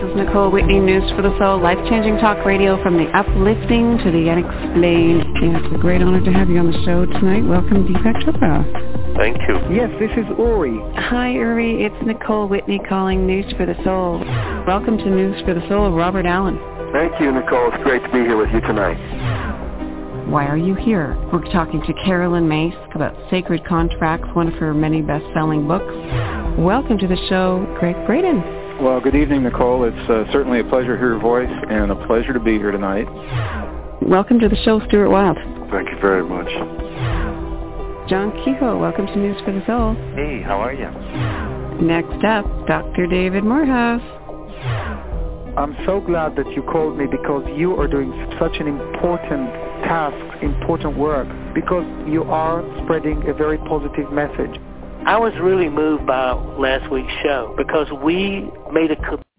is Nicole Whitney, News for the Soul, life-changing talk radio from the uplifting to the unexplained. And it's a great honor to have you on the show tonight. Welcome, Deepak Chopra. Thank you. Yes, this is Uri. Hi, Uri. It's Nicole Whitney calling News for the Soul. Welcome to News for the Soul, Robert Allen. Thank you, Nicole. It's great to be here with you tonight. Why are you here? We're talking to Carolyn Myss about Sacred Contracts, one of her many best-selling books. Welcome to the show, Greg Braden. Well, good evening, Nicole. It's certainly a pleasure to hear your voice and a pleasure to be here tonight. Welcome to the show, Stuart Wilde. Thank you very much. John Kehoe, welcome to News for the Soul. Hey, how are you? Next up, Dr. David Morehouse. I'm so glad that you called me because you are doing such an important task, important work, because you are spreading a very positive message. I was really moved by last week's show because we made a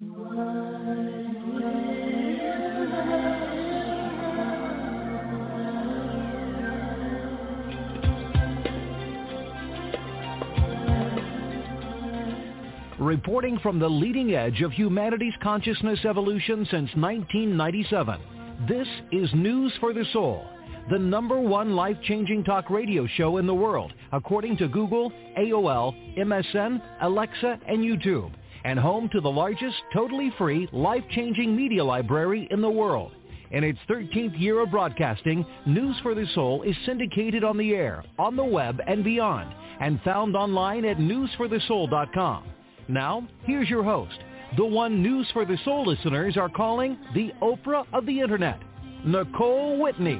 Reporting from the leading edge of humanity's consciousness evolution since 1997, this is News for the Soul, the #1 life-changing talk radio show in the world, according to Google, AOL, MSN, Alexa, and YouTube, and home to the largest totally free life-changing media library in the world. In its 13th year of broadcasting, News for the Soul is syndicated on the air, on the web, and beyond, and found online at newsforthesoul.com. Now, here's your host, the one News for the Soul listeners are calling the Oprah of the Internet, Nicole Whitney.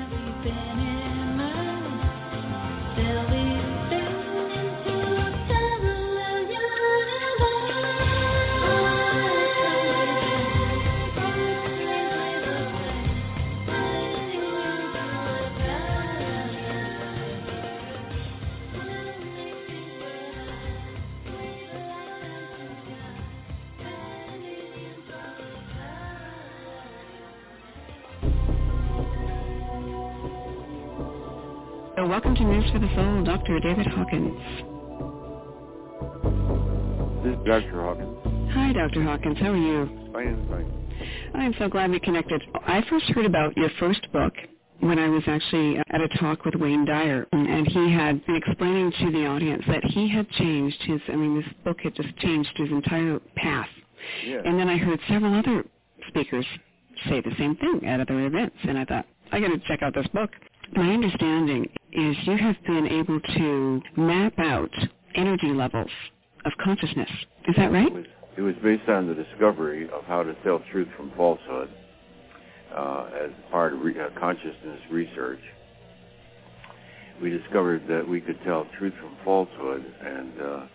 Welcome to News for the Soul, Dr. David Hawkins. This is Dr. Hawkins. Hi, Dr. Hawkins. How are you? Fine. I'm so glad we connected. I first heard about your first book when I was actually at a talk with Wayne Dyer, and he had been explaining to the audience that he had changed this book had just changed his entire path. Yeah. And then I heard several other speakers say the same thing at other events, and I thought, I got to check out this book. My understanding is you have been able to map out energy levels of consciousness. Is that right? It was based on the discovery of how to tell truth from falsehood as part of consciousness research. We discovered that we could tell truth from falsehood, and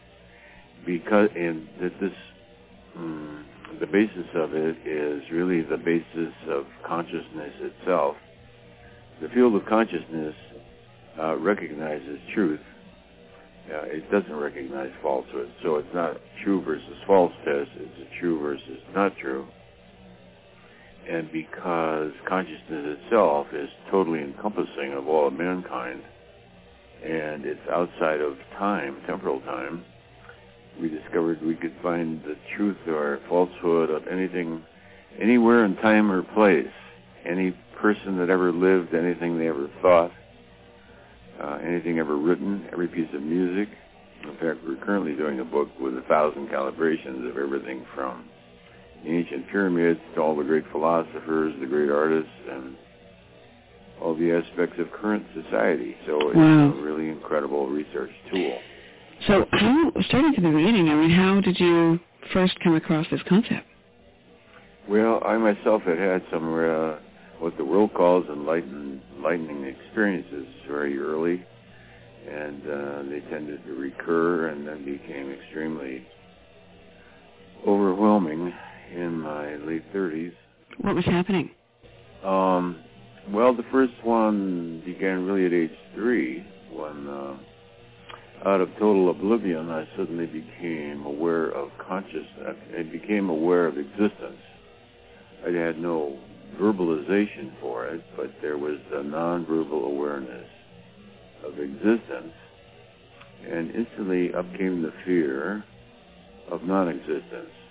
the basis of it is really the basis of consciousness itself. The field of consciousness recognizes truth. It doesn't recognize falsehood. So it's not true versus false test. It's a true versus not true. And because consciousness itself is totally encompassing of all of mankind, and it's outside of time, temporal time, we discovered we could find the truth or falsehood of anything, anywhere in time or place. Any person that ever lived, anything they ever thought, anything ever written, every piece of music. In fact, we're currently doing a book with 1,000 calibrations of everything from the ancient pyramids to all the great philosophers, the great artists, and all the aspects of current society. So it's a really incredible research tool. So starting from the beginning, how did you first come across this concept? Well, I myself had some what the world calls enlightening experiences very early, and they tended to recur and then became extremely overwhelming in my late 30s. What was happening? Well, the first one began really at age 3 when, out of total oblivion, I suddenly became aware of consciousness. I became aware of existence. I had no verbalization for it, but there was a non-verbal awareness of existence, and instantly up came the fear of non-existence.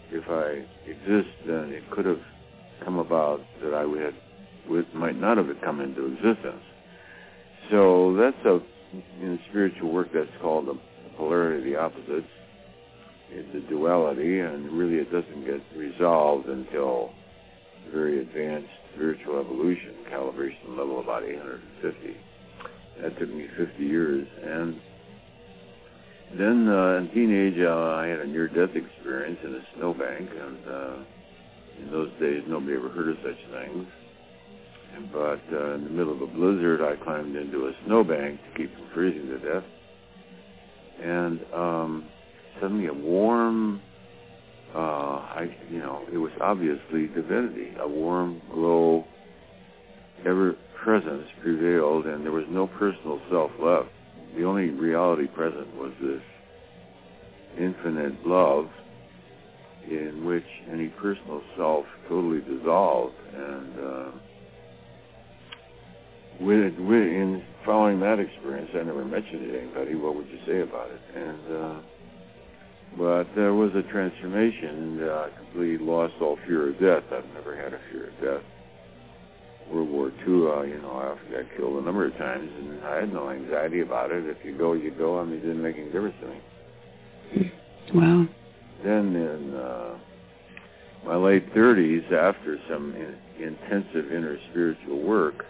if I exist, then it could have come about that I might not have come into existence. So that's in spiritual work, that's called the polarity of the opposites. It's a duality, and really it doesn't get resolved until very advanced spiritual evolution, calibration level about 850. That took me 50 years. And then in teenage, I had a near-death experience in a snowbank, and in those days nobody ever heard of such things. But in the middle of a blizzard, I climbed into a snowbank to keep from freezing to death. And suddenly a warm, it was obviously divinity. A warm glow, ever-presence prevailed, and there was no personal self left. The only reality present was this infinite love in which any personal self totally dissolved. And in following that experience, I never mentioned it to anybody. What would you say about it? And but there was a transformation, and I completely lost all fear of death. I've never had a fear of death. World War II, I often got killed a number of times, and I had no anxiety about it. If you go, you go. I mean, it didn't make any difference to me. Wow. Then in my late 30s, after some intensive inner spiritual work,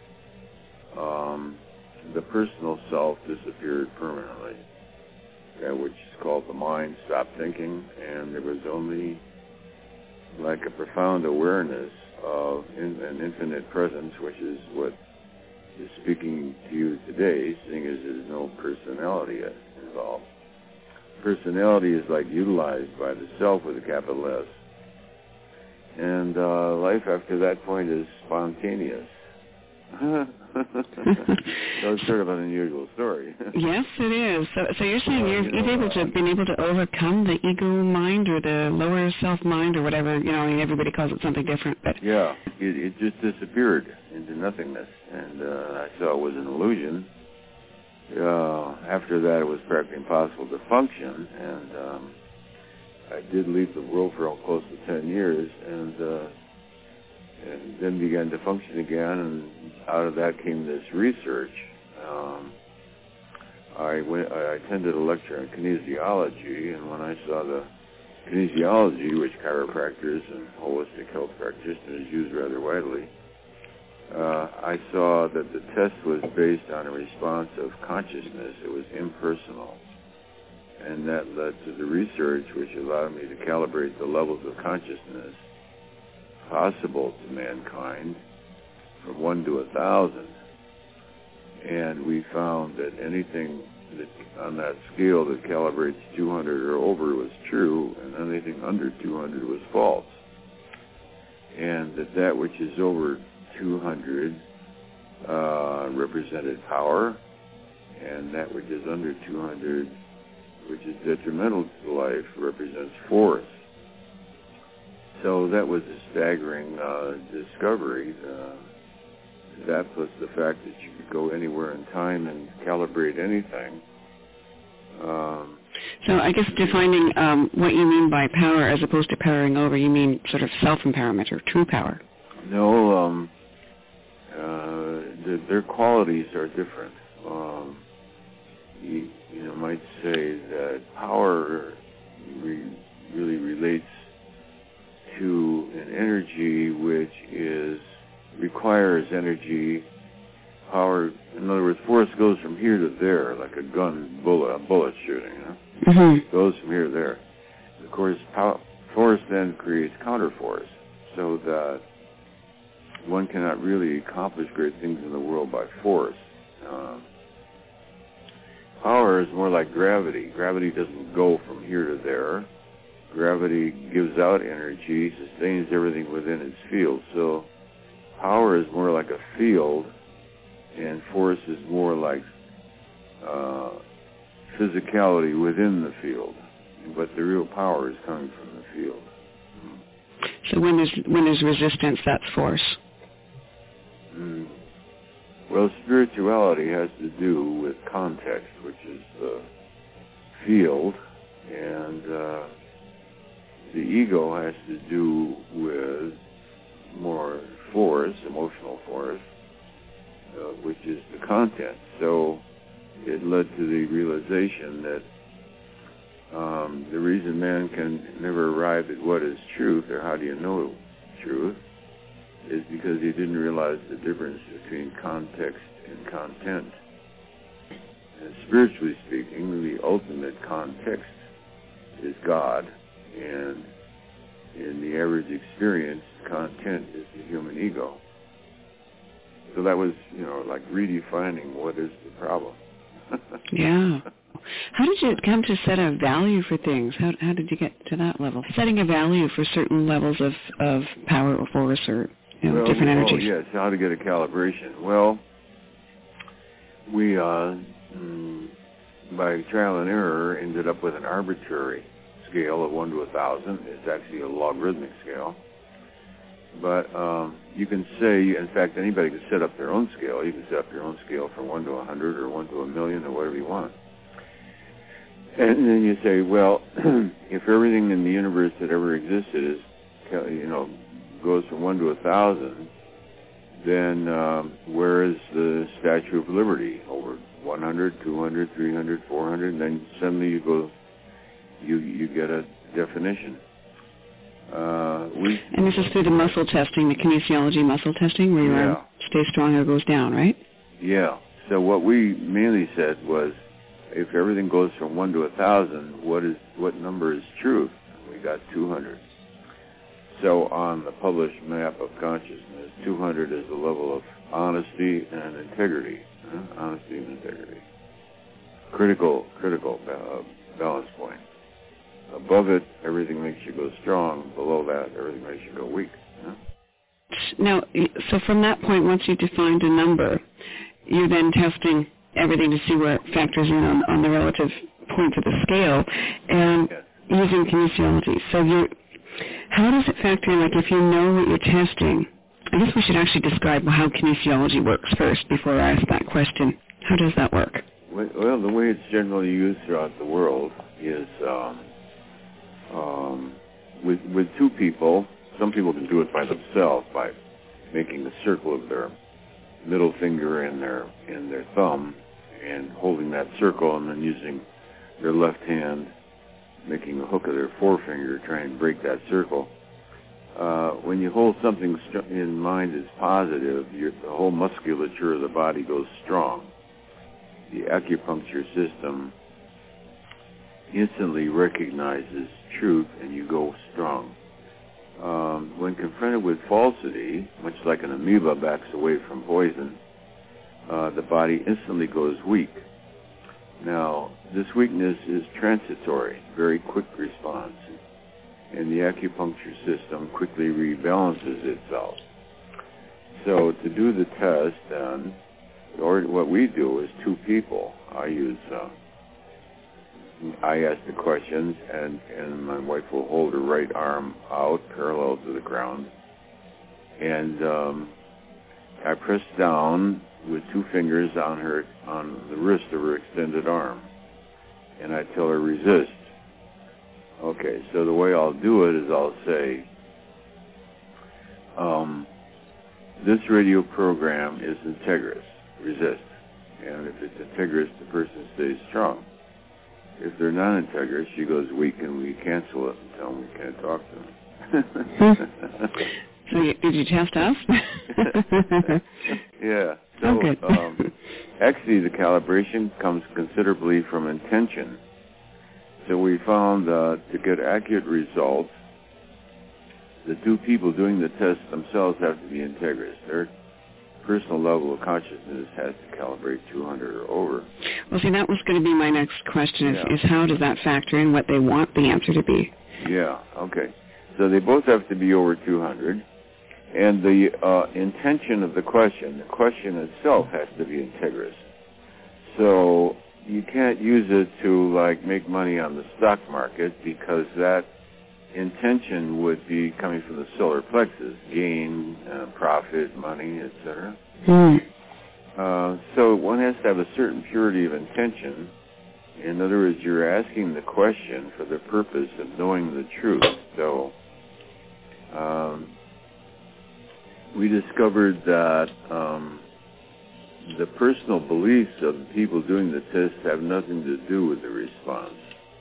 the personal self disappeared permanently. Which is called the mind stopped thinking, and there was only like a profound awareness of an infinite presence, which is what is speaking to you today, seeing as there's no personality involved. Personality is like utilized by the self with a capital S. And life after that point is spontaneous. So it's sort of an unusual story. Yes, it is. So you're saying you've been able to overcome the ego mind or the lower self mind or whatever, everybody calls it something different. But yeah, it just disappeared into nothingness, and I saw it was an illusion. After that, it was practically impossible to function, and I did leave the world for close to 10 years, and then began to function again, and out of that came this research. I attended a lecture on kinesiology, and when I saw the kinesiology, which chiropractors and holistic health practitioners use rather widely, I saw that the test was based on a response of consciousness. It was impersonal. And that led to the research, which allowed me to calibrate the levels of consciousness possible to mankind from 1 to 1,000. And we found that anything that on that scale that calibrates 200 or over was true, and anything under 200 was false. And that which is over 200 represented power, and that which is under 200, which is detrimental to life, represents force. So that was a staggering discovery. That plus the fact that you could go anywhere in time and calibrate anything. So I guess defining what you mean by power as opposed to powering over, you mean sort of self-empowerment or true power? No, their qualities are different. You might say that power really relates to an energy which requires energy, power. In other words, force goes from here to there, like a bullet shooting. Mm-hmm. Goes from here to there. Of course, force then creates counterforce, so that one cannot really accomplish great things in the world by force. Power is more like gravity. Gravity doesn't go from here to there. Gravity gives out energy, sustains everything within its field. So power is more like a field, and force is more like physicality within the field. But the real power is coming from the field. So when there's resistance, that's force. Well, spirituality has to do with context, which is the field, and The ego has to do with more force, emotional force, which is the content. So it led to the realization that the reason man can never arrive at what is truth, or how do you know truth, is because he didn't realize the difference between context and content. And spiritually speaking, the ultimate context is God, and in the average experience, content is the human ego. So that was, like redefining what is the problem. Yeah. How did you come to set a value for things? How did you get to that level? Setting a value for certain levels of power or force or different energies. Oh, yes, how to get a calibration. Well, we, by trial and error, ended up with an arbitrary scale of 1 to 1,000. It's actually a logarithmic scale. But you can say, in fact, anybody can set up their own scale. You can set up your own scale from 1 to 100 or 1 to 1,000,000 or whatever you want. And then you say, well, if everything in the universe that ever existed is, goes from 1 to 1,000, then where is the Statue of Liberty? Over 100, 200, 300, 400, and then suddenly you get a definition. And this is through the muscle testing, the kinesiology muscle testing, where your arm stays strong or goes down, right? Yeah. So what we mainly said was, if everything goes from 1 to 1,000, what number is truth? We got 200. So on the published map of consciousness, 200 is the level of honesty and integrity. Honesty and integrity. Critical balance point. Above it, everything makes you go strong. Below that, everything makes you go weak. Now, so from that point, once you defined a number, you're then testing everything to see where it factors in on the relative points of the scale, and using kinesiology. So how does it factor in, like if you know what you're testing? I guess we should actually describe how kinesiology works first before I ask that question. How does that work? Well, the way it's generally used throughout the world is with two people. Some people can do it by themselves by making a circle of their middle finger and their thumb and holding that circle, and then using their left hand, making a hook of their forefinger, trying to break that circle. When you hold something in mind as positive, the whole musculature of the body goes strong. The acupuncture system instantly recognizes truth, and you go strong. When confronted with falsity, much like an amoeba backs away from poison, the body instantly goes weak. Now, this weakness is transitory, very quick response, and the acupuncture system quickly rebalances itself. So to do the test, then, or what we do is two people. I ask the questions, and my wife will hold her right arm out parallel to the ground, and I press down with two fingers on the wrist of her extended arm, and I tell her resist. Okay, so the way I'll do it is I'll say, this radio program is integrous, resist. And if it's integrous, the person stays strong. If they're non-integrous, she goes weak, and we cancel it and tell them we can't talk to them. So did you test us? Yeah. So actually, the calibration comes considerably from intention. So we found to get accurate results, the two people doing the test themselves have to be integrous. Their personal level of consciousness has to calibrate 200 or over. Well, see, that was going to be my next question, is how does that factor in what they want the answer to be? Yeah, okay. So they both have to be over 200. And the intention of the question itself has to be integrous. So you can't use it to, like, make money on the stock market, because that intention would be coming from the solar plexus, gain, profit, money, etc. So one has to have a certain purity of intention In other words, you're asking the question for the purpose of knowing the truth. So we discovered that the personal beliefs of the people doing the test have nothing to do with the response.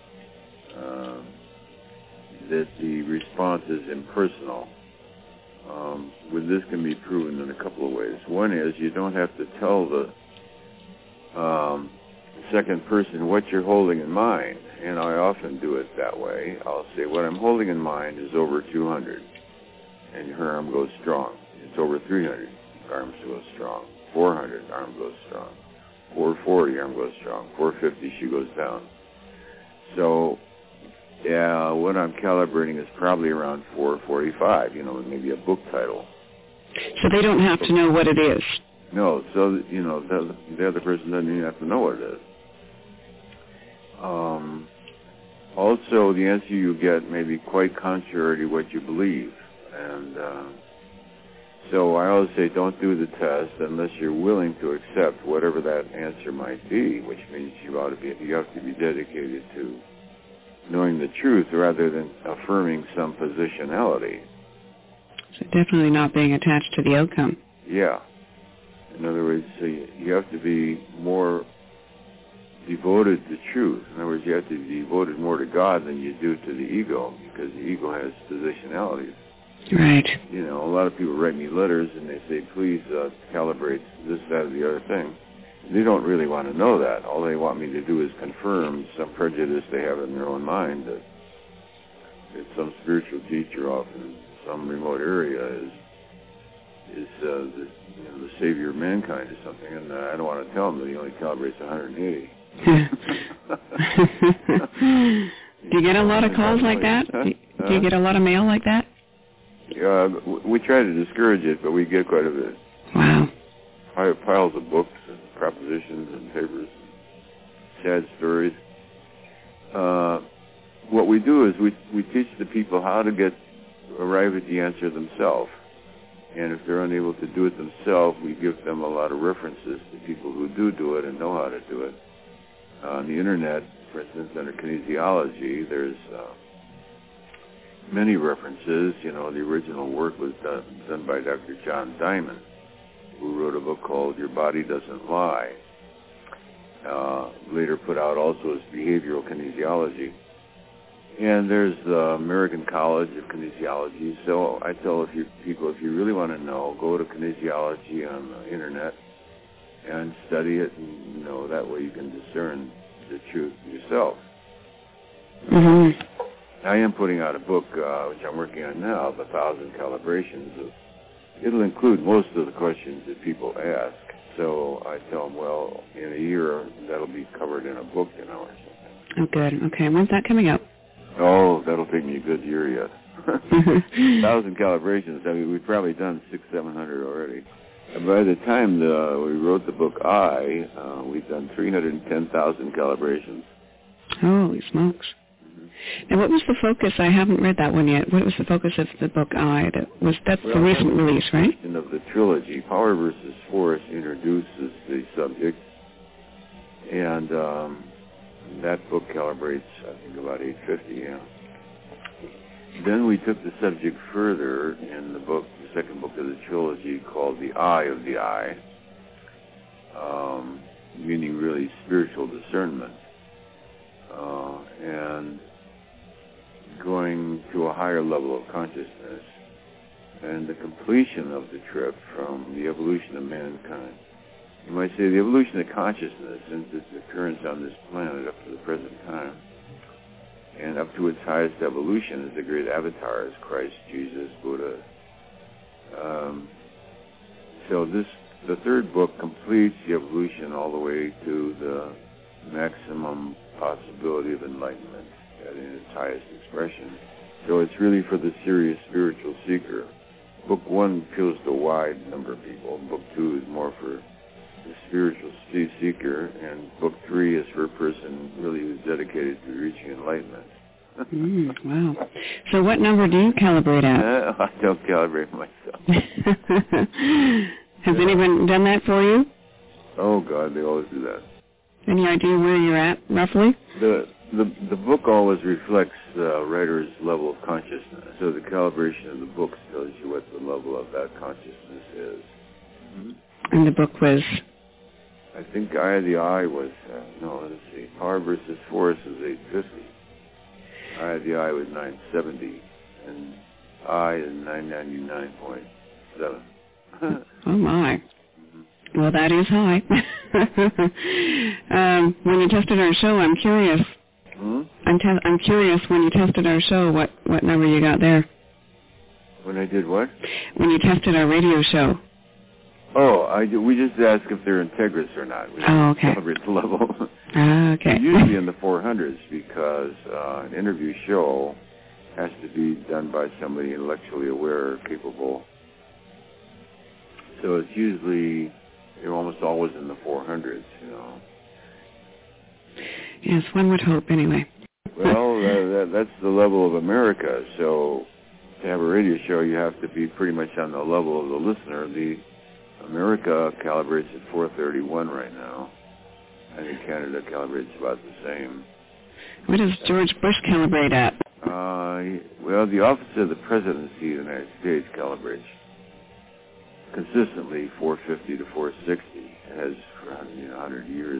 That the response is impersonal. This can be proven in a couple of ways. One is you don't have to tell the second person what you're holding in mind, and I often do it that way. I'll say, what I'm holding in mind is over 200, and her arm goes strong. It's over 300, arm goes strong. 400, arm goes strong. 440, arm goes strong. 450, she goes down. So, yeah, what I'm calibrating is probably around 445, maybe a book title. So they don't have to know what it is. No, so, the other person doesn't even have to know what it is. Also, the answer you get may be quite contrary to what you believe. And so I always say don't do the test unless you're willing to accept whatever that answer might be, which means you have to be dedicated to knowing the truth rather than affirming some positionality. So definitely not being attached to the outcome. Yeah. In other words, so you have to be more devoted to truth. In other words, you have to be devoted more to God than you do to the ego, because the ego has positionalities. Right. A lot of people write me letters and they say, please calibrate this, that, or the other thing. They don't really want to know that. All they want me to do is confirm some prejudice they have in their own mind that some spiritual teacher off in some remote area is the savior of mankind or something, and I don't want to tell them that he only calibrates 180. Do you get a lot of calls like that? Do you get a lot of mail like that? We try to discourage it, but we get quite a bit. Wow. Piles of books and propositions and papers, sad stories. What we do is we teach the people how to arrive at the answer themselves. And if they're unable to do it themselves, we give them a lot of references to people who do it and know how to do it. On the internet, for instance, under kinesiology, there's many references. The original work was done by Dr. John Diamond, who wrote a book called Your Body Doesn't Lie. Later put out also as Behavioral Kinesiology. And there's the American College of Kinesiology. So I tell people, if you really want to know, go to kinesiology on the internet and study it, and that way you can discern the truth yourself. Mm-hmm. I am putting out a book, which I'm working on now, of 1,000 calibrations. It'll include most of the questions that people ask. So I tell them, well, in a year, that'll be covered in a book, or something. Oh, good. Okay. When's that coming out? Oh, that'll take me a good year yet. 1,000 calibrations. I mean, we've probably done 600-700 already. And by the time we wrote the book we've done 310,000 calibrations. Holy smokes. Mm-hmm. And what was the focus? I haven't read that one yet. What was the focus of the book That's the recent release, right? Of the trilogy, Power versus Force introduces the subject, and that book calibrates, I think, about 850, yeah. Then we took the subject further in the book, the second book of the trilogy, called The Eye of the Eye, meaning really spiritual discernment, and going to a higher level of consciousness, and the completion of the trip from the evolution of mankind. You might say the evolution of consciousness since its occurrence on this planet up to the present time, and up to its highest evolution as the great avatars, Christ, Jesus, Buddha. So the third book completes the evolution all the way to the maximum possibility of enlightenment in its highest expression. So it's really for the serious spiritual seeker. Book 1 appeals to a wide number of people. Book 2 is more for the spiritual seeker, and Book 3 is for a person really who's dedicated to reaching enlightenment. Wow. So what number do you calibrate at? I don't calibrate myself. Has anyone done that for you? Oh, God, they always do that. Any idea where you're at, roughly? The book always reflects the writer's level of consciousness. So the calibration of the book tells you what the level of that consciousness is. Mm-hmm. And the book was? I think Eye of the Eye was, let's see, Power versus Force was 850. Eye of the Eye was 970. And I is 999.7. Oh, my. Mm-hmm. Well, that is high. When you tested our show, I'm curious. Hmm? I'm curious, when you tested our show, what number you got there? When I did what? When you tested our radio show. Oh, we just asked if they're integrous or not. We okay. Calibrate the level. Okay. It's usually in the 400s because an interview show has to be done by somebody intellectually aware, capable. So it's usually, you're almost always in the 400s, you know. Yes, one would hope, anyway. Well, that's the level of America. So to have a radio show, you have to be pretty much on the level of the listener. The America calibrates at 431 right now. I think Canada calibrates about the same. What does George Bush calibrate at? Well, the Office of the Presidency of the United States calibrates consistently 450 to 460. It has for 100 years.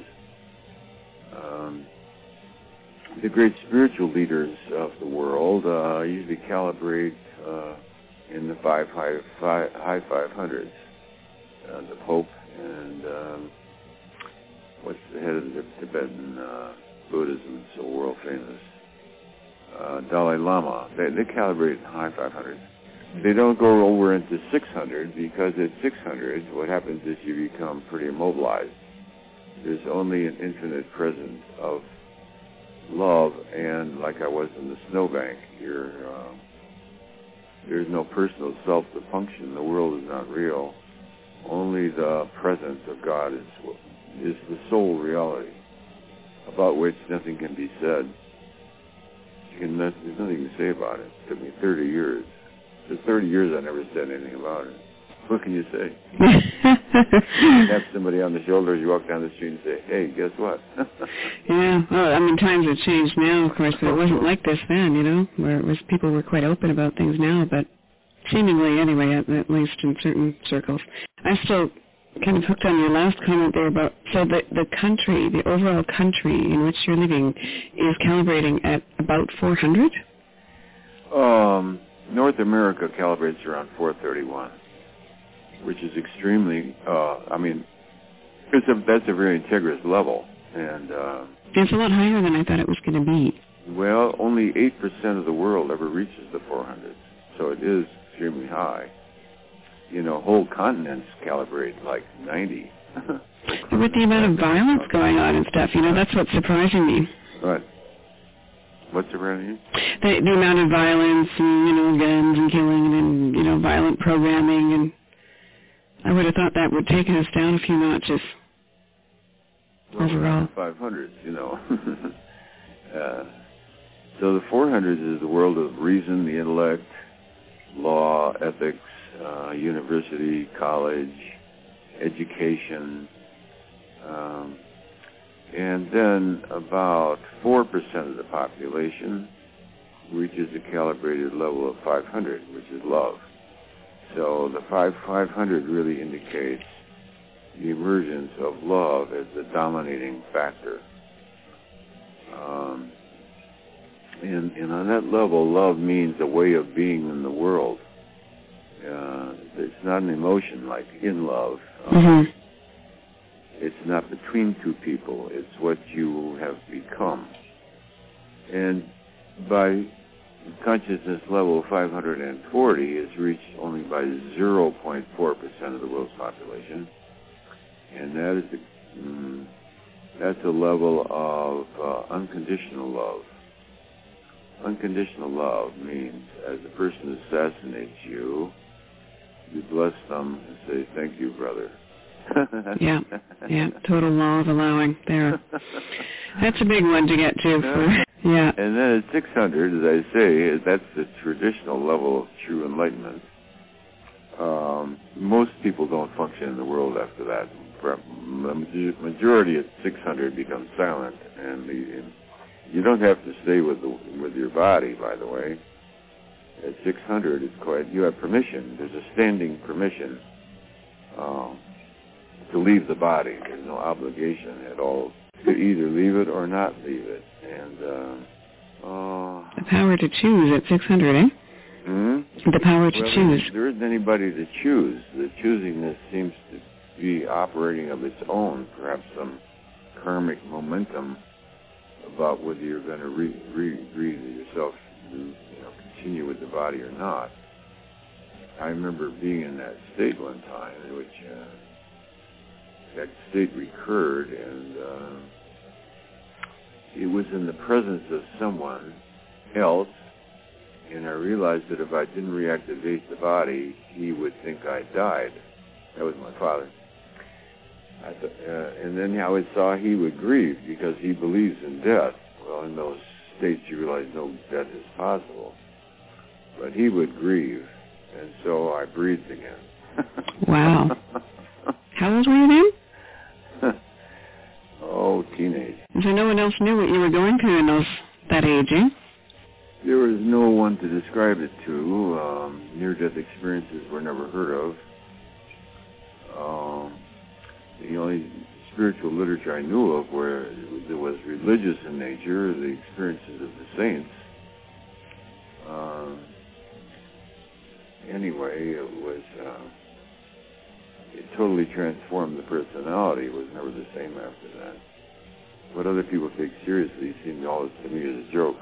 The great spiritual leaders of the world usually calibrate in the high 500s. The Pope and what's the head of the Tibetan Buddhism, so world famous, Dalai Lama. They calibrate in high 500s. They don't go over into 600 because at 600, what happens is you become pretty immobilized. There's only an infinite presence of love, and like I was in the snowbank, there's no personal self to function. The world is not real. Only the presence of God is the sole reality, about which nothing can be said. There's nothing to say about it. It took me 30 years. For 30 years I never said anything about it. What can you say? Tap somebody on the shoulder as you walk down the street and say, hey, guess what? Yeah, well, I mean, times have changed now, of course, but it wasn't like this then, you know, where people were quite open about things now, but seemingly anyway, at least in certain circles. I'm still kind of hooked on your last comment there about, so the country, the overall country in which you're living is calibrating at about 400? North America calibrates around 431, which is extremely, that's a very integrous level. And it's a lot higher than I thought it was going to be. Well, only 8% of the world ever reaches the 400s, so it is extremely high. You know, whole continents calibrate like 90. With the amount of violence going on and stuff, you know, that's what's surprising me. What? What's surprising you? The amount of violence and, you know, guns and killing and, you know, violent programming, and I would have thought that would take us down a few notches overall. 500s, you know. So the 400s is the world of reason, the intellect, law, ethics, university, college, education, and then about 4% of the population reaches a calibrated level of 500, which is love. So the 500 really indicates the emergence of love as the dominating factor. And on that level, love means a way of being in the world. It's not an emotion like in love. Mm-hmm. It's not between two people. It's what you have become. And by consciousness level 540 is reached only by 0.4% of the world's population. And that is that's a level of unconditional love. Unconditional love means as a person assassinates you, you bless them and say, thank you, brother. Yeah, total law of allowing there. That's a big one to get to. Yeah. And then at 600, as I say, that's the traditional level of true enlightenment. Most people don't function in the world after that. the majority at 600 becomes silent, and you don't have to stay with your body, by the way. At 600, it's quite, you have permission. There's a standing permission to leave the body. There's no obligation at all to either leave it or not leave it. And the power to choose at 600, eh? The power to choose. There isn't anybody to choose. The choosingness seems to be operating of its own, perhaps some karmic momentum about whether you're going to breathe yourself to continue with the body or not. I remember being in that state one time in which that state recurred, and it was in the presence of someone else, and I realized that if I didn't reactivate the body, he would think I died. That was my father. And then I saw he would grieve because he believes in death. Well, in those states you realize no death is possible. But he would grieve, and so I breathed again. Wow. How old were you then? Oh, teenage. So no one else knew what you were going through in that age, eh? There was no one to describe it to. Near-death experiences were never heard of. The only spiritual literature I knew of where it was religious in nature, the experiences of the saints. Anyway, it totally transformed the personality. It was never the same after that. What other people take seriously seemed always to me as a joke.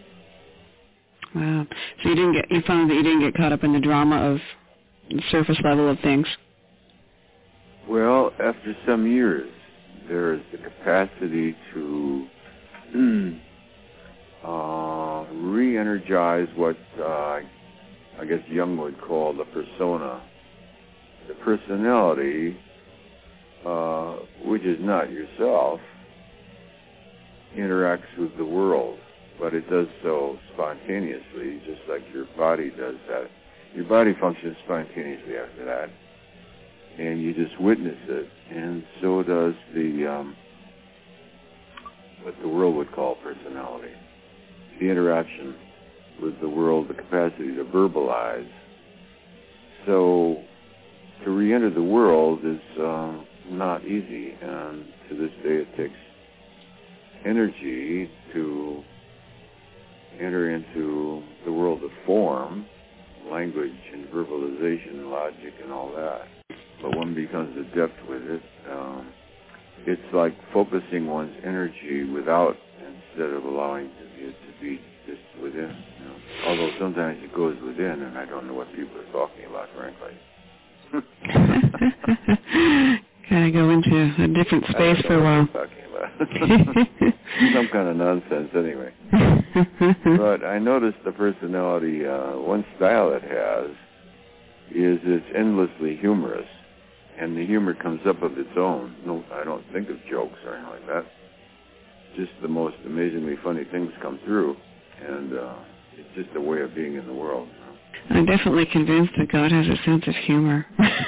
Wow. So you found that you didn't get caught up in the drama of the surface level of things? Well, after some years, there is the capacity to re-energize what I guess Jung would call the persona. The personality, which is not yourself, interacts with the world, but it does so spontaneously, just like your body does that. Your body functions spontaneously after that, and you just witness it, and so does what the world would call personality. The interaction with the world, the capacity to verbalize. So to re-enter the world is not easy, and to this day it takes energy to enter into the world of form, language and verbalization and logic and all that. But one becomes adept with it. It's like focusing one's energy without, instead of allowing it to be just within. Although sometimes it goes within, and I don't know what people are talking about, frankly. Kind of go into a different space for a while. Some kind of nonsense, anyway. But I noticed the personality, one style it has is it's endlessly humorous, and the humor comes up of its own. No, I don't think of jokes or anything like that. Just the most amazingly funny things come through, and it's just a way of being in the world. I'm definitely convinced that God has a sense of humor.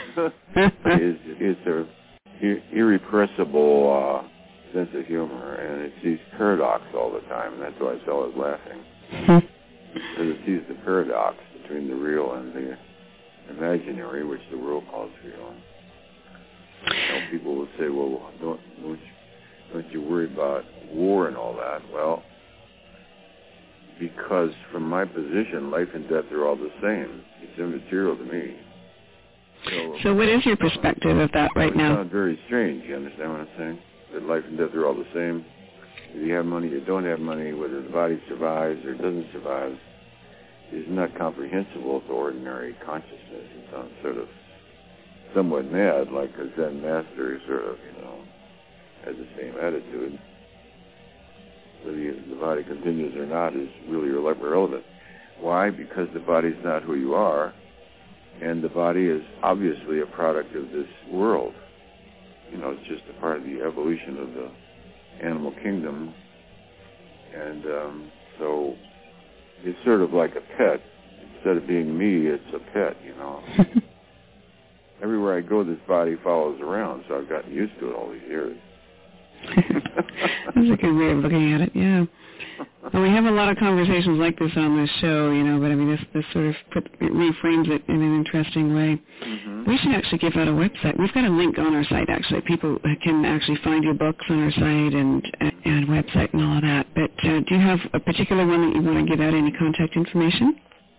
It's a irrepressible sense of humor, and it sees paradox all the time, and that's why it's always laughing. Because it sees the paradox between the real and the imaginary, which the world calls real. People will say, well, don't you worry about war and all that? Well, because from my position, life and death are all the same. It's immaterial to me. So what is your perspective of that right now? It sounds very strange. You understand what I'm saying? That life and death are all the same. If you have money, you don't have money, whether the body survives or doesn't survive, is not comprehensible to ordinary consciousness. It sounds sort of somewhat mad, like a Zen master sort of, has the same attitude. Whether the body continues or not is really irrelevant. Why? Because the body's not who you are, and the body is obviously a product of this world. It's just a part of the evolution of the animal kingdom, and so it's sort of like a pet. Instead of being me, it's a pet, everywhere I go, this body follows around, so I've gotten used to it all these years. That's a good way of looking at it, yeah. Well, we have a lot of conversations like this on this show, but I mean, this sort of reframes it in an interesting way. Mm-hmm. We should actually give out a website. We've got a link on our site, actually. People can actually find your books on our site and website and all of that. But do you have a particular one that you want to give out, any contact information?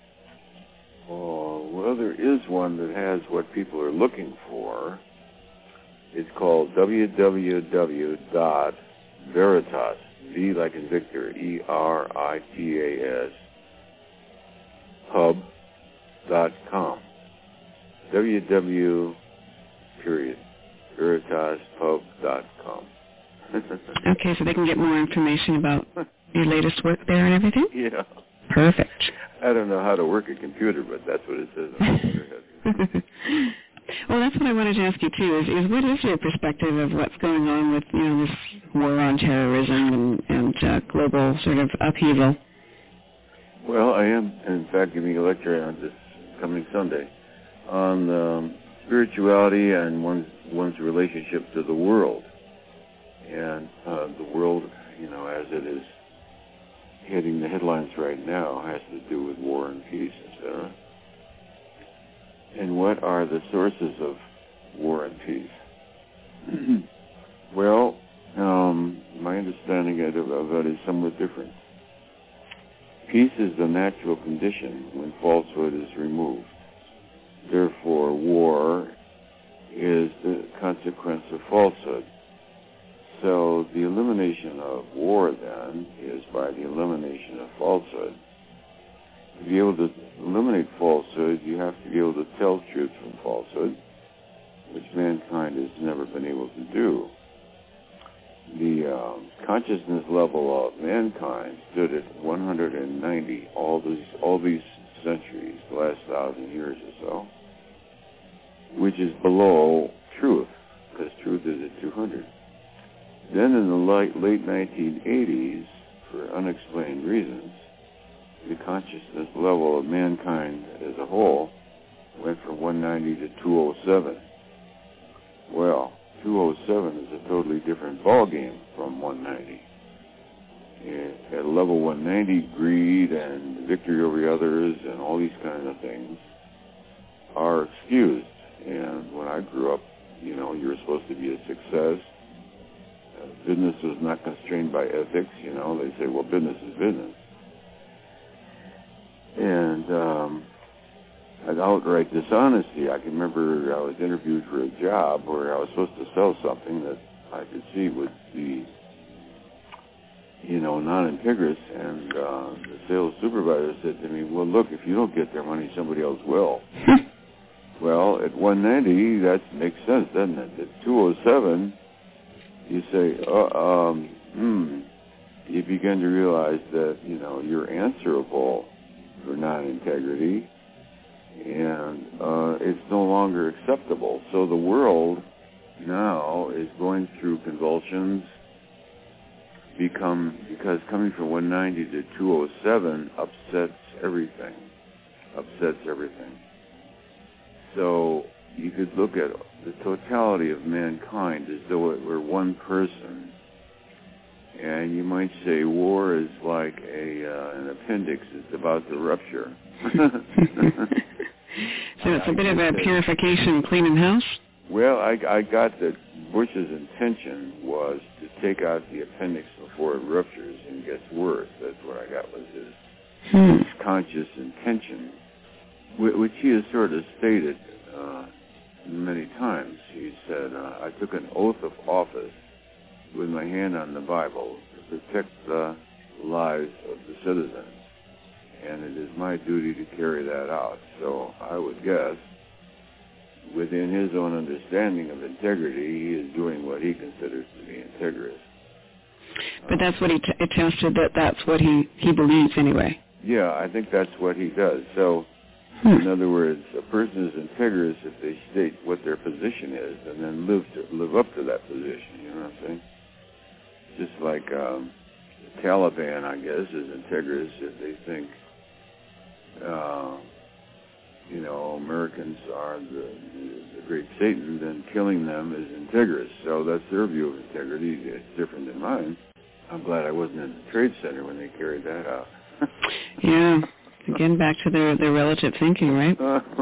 Well, there is one that has what people are looking for. It's called www.veritas, V like in Victor, ERITAS, pub.com. www.veritaspub.com. Okay, so they can get more information about your latest work there and everything? Yeah. Perfect. I don't know how to work a computer, but that's what it says on the computer. Well, that's what I wanted to ask you, too, is what is your perspective of what's going on with, this war on terrorism and global sort of upheaval? Well, I am, in fact, giving a lecture on this coming Sunday on spirituality and one's relationship to the world. And the world, as it is hitting the headlines right now, has to do with war and peace, etc. And what are the sources of war and peace? Well, my understanding of it is somewhat different. Peace is the natural condition when falsehood is removed. Therefore, war is the consequence of falsehood. So the elimination of war, then, is by the elimination of falsehood. To be able to eliminate falsehood, you have to be able to tell truth from falsehood, which mankind has never been able to do. The consciousness level of mankind stood at 190 all these centuries, the last 1,000 years or so, which is below truth, because truth is at 200. Then in the late 1980s, for unexplained reasons, the consciousness level of mankind as a whole went from 190 to 207. Well, 207 is a totally different ballgame from 190. At level 190, greed and victory over others and all these kinds of things are excused. And when I grew up, you were supposed to be a success. Business was not constrained by ethics, They say, well, business is business. And an outright dishonesty. I can remember I was interviewed for a job where I was supposed to sell something that I could see would be, non-integrous, and the sales supervisor said to me, well, look, if you don't get their money, somebody else will. Well, at 190, that makes sense, doesn't it? At 207, you say, you begin to realize that, you're answerable for non-integrity, and it's no longer acceptable. So the world now is going through convulsions, because coming from 190 to 207 upsets everything. So you could look at the totality of mankind as though it were one person. And you might say war is like an appendix that's about to rupture. So it's a bit of a purification, cleaning house? Well, I got that Bush's intention was to take out the appendix before it ruptures and gets worse. That's what I got was his conscious intention, which he has sort of stated many times. He said, I took an oath of office with my hand on the Bible to protect the lives of the citizens, and it is my duty to carry that out. So I would guess, within his own understanding of integrity, he is doing what he considers to be integrous. But that's what he attested, that's what he believes anyway. Yeah, I think that's what he does. So, in other words, a person is integrous if they state what their position is and then live up to that position, you know what I'm saying? Just like the Taliban, I guess, is integrous if they think Americans are the great Satan, then killing them is integrous. So that's their view of integrity. It's different than mine. I'm glad I wasn't in the Trade Center when they carried that out. Yeah. Again, back to their relative thinking, right?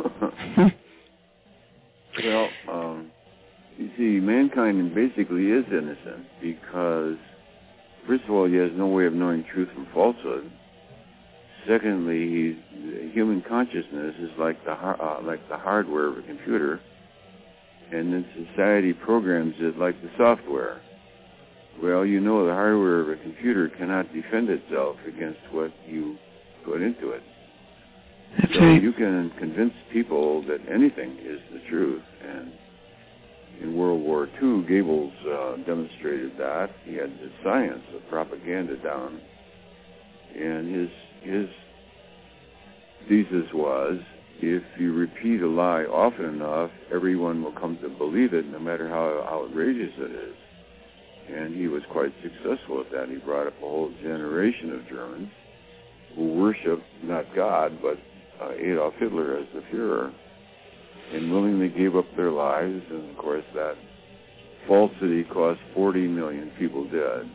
Well, you see, mankind basically is innocent because, first of all, he has no way of knowing truth from falsehood. Secondly, human consciousness is like the hardware of a computer, and then society programs it like the software. Well, the hardware of a computer cannot defend itself against what you put into it. That's so right. You can convince people that anything is the truth, and in World War II, Goebbels demonstrated that. He had the science of propaganda down, and his thesis was, if you repeat a lie often enough, everyone will come to believe it, no matter how outrageous it is. And he was quite successful at that. He brought up a whole generation of Germans who worshiped not God, but Adolf Hitler as the Führer, and willingly gave up their lives. And, of course, that falsity caused 40 million people dead.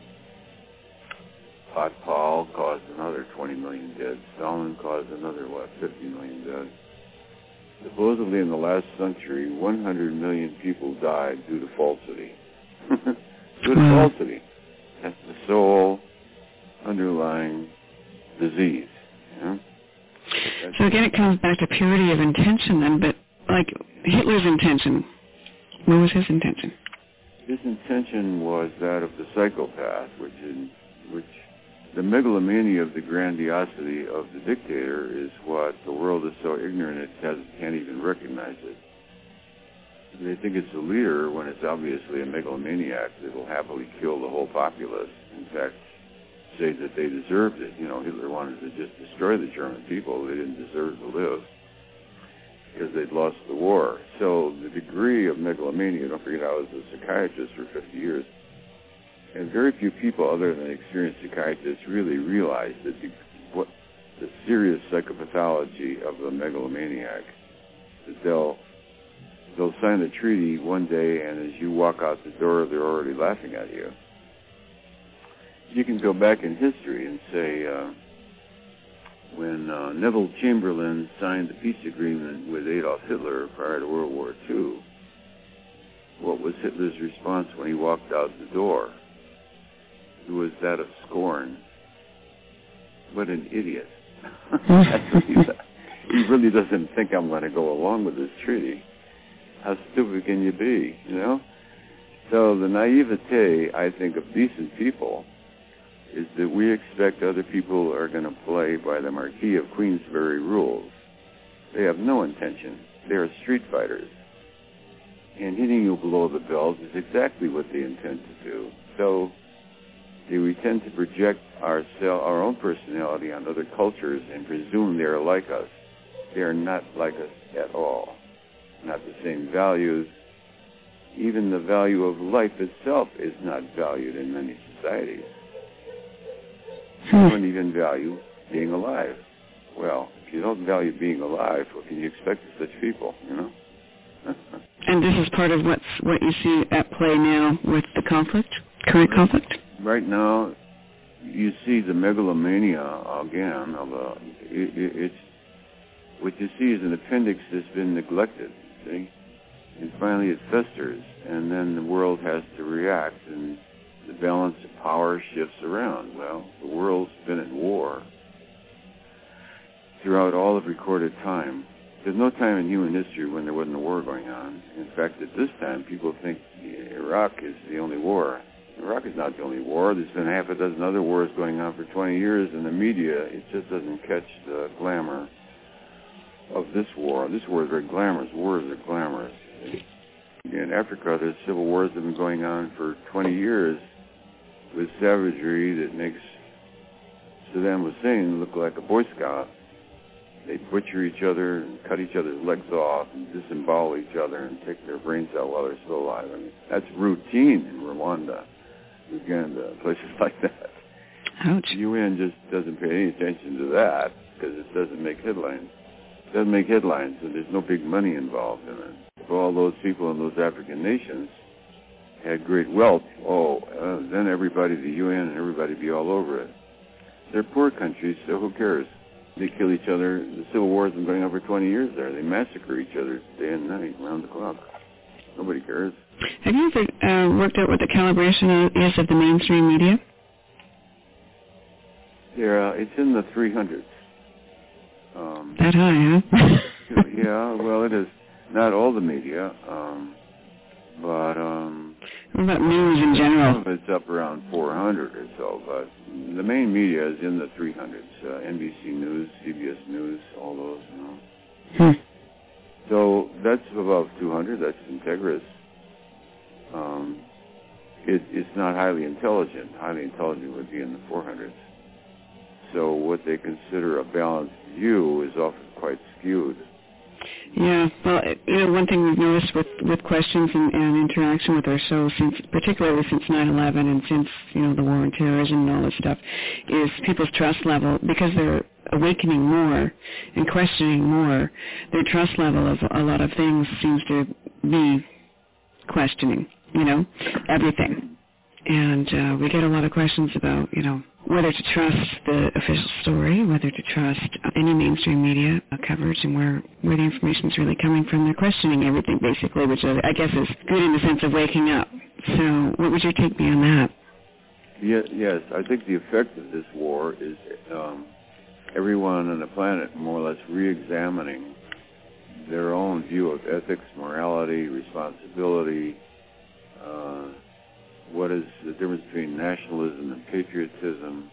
Paul caused another 20 million dead. Stalin caused another, 50 million dead. Supposedly in the last century, 100 million people died due to falsity. Due to falsity. That's the sole underlying disease. Yeah? So again, it comes back to purity of intention then, but like Hitler's intention, what was his intention? His intention was that of the psychopath, which the megalomania of the grandiosity of the dictator is what the world is so ignorant it can't even recognize it. They think it's a leader when it's obviously a megalomaniac that will happily kill the whole populace. In fact, say that they deserved it. Hitler wanted to just destroy the German people. They didn't deserve to live because they'd lost the war. So the degree of megalomania, don't forget I was a psychiatrist for 50 years, and very few people other than experienced psychiatrists really realize that the serious psychopathology of the megalomaniac, that they'll sign the treaty one day, and as you walk out the door, they're already laughing at you. You can go back in history and say, when Neville Chamberlain signed the peace agreement with Adolf Hitler prior to World War II, what was Hitler's response when he walked out the door? It was that of scorn. What an idiot. That's what he said. He really doesn't think I'm going to go along with this treaty. How stupid can you be, So the naivete, I think, of decent people is that we expect other people are going to play by the Marquis of Queensberry rules. They have no intention. They are street fighters. And hitting you below the belt is exactly what they intend to do. So we tend to project our own personality on other cultures and presume they are like us. They are not like us at all. Not the same values. Even the value of life itself is not valued in many societies. You don't even value being alive. Well, if you don't value being alive, what can you expect of such people, And this is part of what you see at play now with the conflict, current conflict? Right now, you see the megalomania again. What you see is an appendix that's been neglected, see? And finally it festers, and then the world has to react, and the balance of power shifts around. Well, the world's been at war throughout all of recorded time. There's no time in human history when there wasn't a war going on. In fact, at this time, people think Iraq is the only war. Iraq is not the only war. There's been half a dozen other wars going on for 20 years, and the media, it just doesn't catch the glamour of this war. This war is very glamorous. Wars are glamorous. In Africa, there's civil wars that have been going on for 20 years with savagery that makes Saddam Hussein look like a Boy Scout. They butcher each other and cut each other's legs off and disembowel each other and take their brains out while they're still alive. I mean, that's routine in Rwanda, Uganda, places like that. Ouch. The UN just doesn't pay any attention to that because it doesn't make headlines. doesn't make headlines, and there's no big money involved in it. If all those people in those African nations had great wealth, then everybody, the UN and everybody be all over it. They're poor countries, so who cares? They kill each other. The Civil War has been going on for 20 years there. They massacre each other day and night, around the clock. Nobody cares. Have you ever worked out what the calibration is of the mainstream media? Yeah, it's in the 300s. That high, huh? Yeah, well, it is not all the media, but... what about news in general? Some of it's up around 400 or so, but the main media is in the 300s. NBC News, CBS News, all those, So that's above 200. That's Integris. It's not highly intelligent. Highly intelligent would be in the 400s. So what they consider a balanced view is often quite skewed. Yeah, well, one thing we've noticed with questions and interaction with our show, particularly since 9/11 and since, the war on terrorism and all this stuff, is people's trust level, because they're awakening more and questioning more, their trust level of a lot of things seems to be questioning, everything. And we get a lot of questions about, whether to trust the official story, whether to trust any mainstream media coverage, and where the information is really coming from. They're questioning everything, basically, which I guess is good in the sense of waking up. So what would your take be on that? Yes, I think the effect of this war is everyone on the planet more or less re-examining their own view of ethics, morality, responsibility, what is the difference between nationalism and patriotism.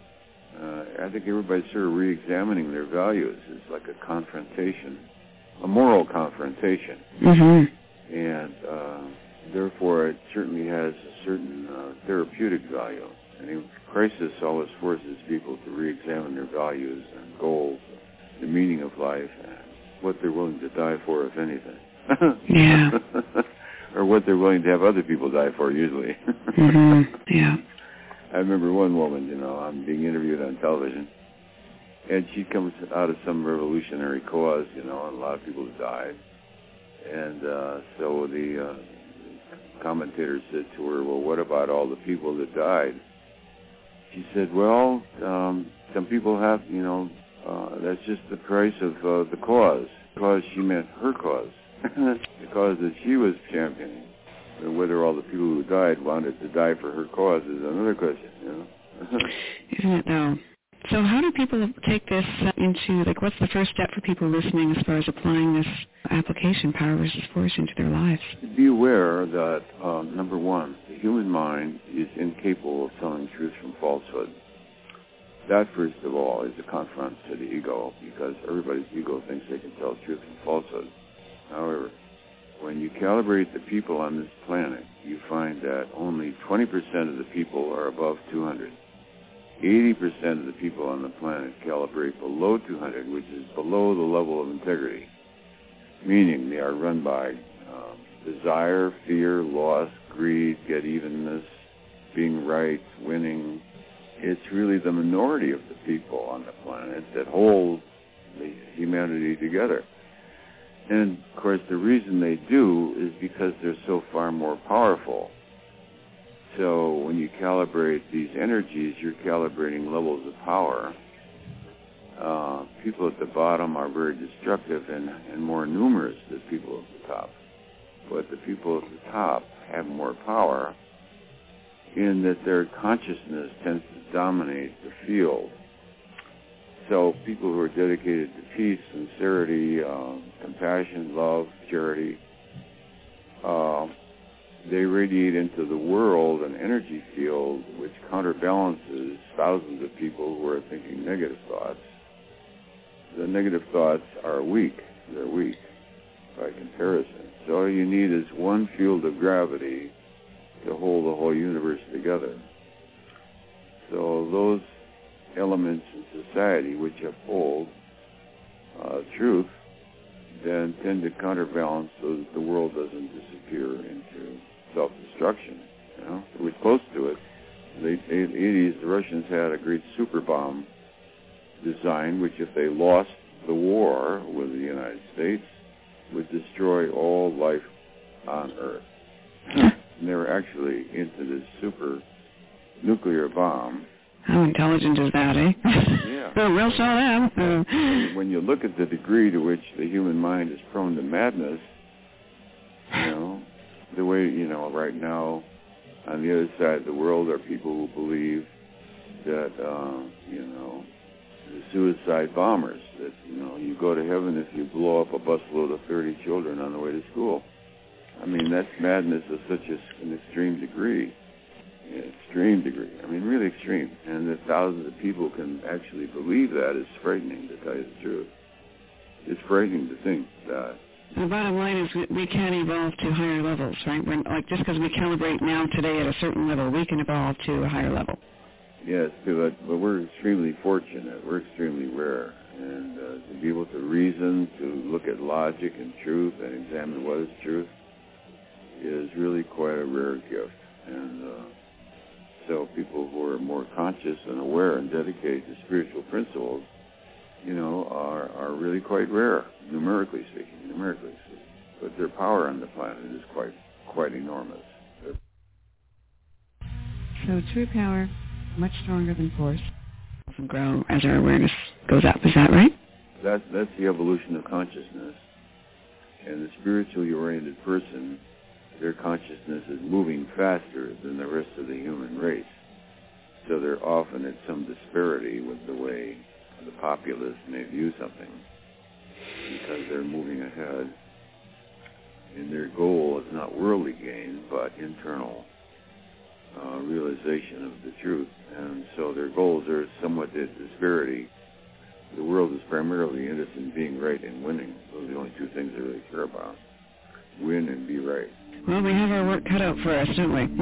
I think everybody's sort of re-examining their values. It's like a confrontation, a moral confrontation. Mm-hmm. And therefore it certainly has a certain therapeutic value. And in crisis always forces people to re-examine their values and goals, the meaning of life, and what they're willing to die for, if anything. Yeah. Or what they're willing to have other people die for, usually. Mm-hmm. Yeah. I remember one woman, I'm being interviewed on television, and she comes out of some revolutionary cause, and a lot of people died. And so the commentator said to her, well, what about all the people that died? She said, well, some people have, that's just the price of the cause. Because she meant her cause. The cause that she was championing. Whether all the people who died wanted to die for her cause is another question, Isn't it, though? So how do people take this into, what's the first step for people listening as far as applying this application, power versus force, into their lives? Be aware that, number one, the human mind is incapable of telling truth from falsehood. That, first of all, is a confront to the ego, because everybody's ego thinks they can tell truth from falsehood. However, when you calibrate the people on this planet, you find that only 20% of the people are above 200. 80% of the people on the planet calibrate below 200, which is below the level of integrity, meaning they are run by desire, fear, loss, greed, get-evenness, being right, winning. It's really the minority of the people on the planet that hold the humanity together. And, of course, the reason they do is because they're so far more powerful. So when you calibrate these energies, you're calibrating levels of power. People at the bottom are very destructive and more numerous than people at the top. But the people at the top have more power in that their consciousness tends to dominate the field. So people who are dedicated to peace, sincerity, compassion, love, charity, they radiate into the world an energy field which counterbalances thousands of people who are thinking negative thoughts. The negative thoughts are weak. They're weak by comparison. So all you need is one field of gravity to hold the whole universe together. So those elements in society which uphold truth then tend to counterbalance so that the world doesn't disappear into self-destruction. We're close to it. In the 80s, the Russians had a great super bomb design, which if they lost the war with the United States would destroy all life on Earth. And they were actually into this super nuclear bomb. How intelligent is that, eh? Yeah. We'll show them. When you look at the degree to which the human mind is prone to madness, the way, right now, on the other side of the world are people who believe that, the suicide bombers, that, you go to heaven if you blow up a busload of 30 children on the way to school. I mean, that's madness of such an extreme degree. I mean, really extreme. And that thousands of people can actually believe that is frightening, to tell you the truth. It's frightening to think that. The bottom line is we can evolve to higher levels, right? Just because we calibrate now today at a certain level, we can evolve to a higher level. Yes, but we're extremely fortunate. We're extremely rare. And to be able to reason, to look at logic and truth and examine what is truth is really quite a rare gift. And so people who are more conscious and aware and dedicated to spiritual principles, are really quite rare, numerically speaking. But their power on the planet is quite enormous. So true power, much stronger than force, and grow as our awareness goes up. Is that right? That's the evolution of consciousness. And the spiritually oriented person, their consciousness is moving faster than the rest of the human race. So they're often at some disparity with the way the populace may view something, because they're moving ahead, and their goal is not worldly gain, but internal realization of the truth. And so their goals are somewhat at disparity. The world is primarily interested in being right and winning. Those are the only two things they really care about. Win and be right. Well, we have our work cut out for us, don't we?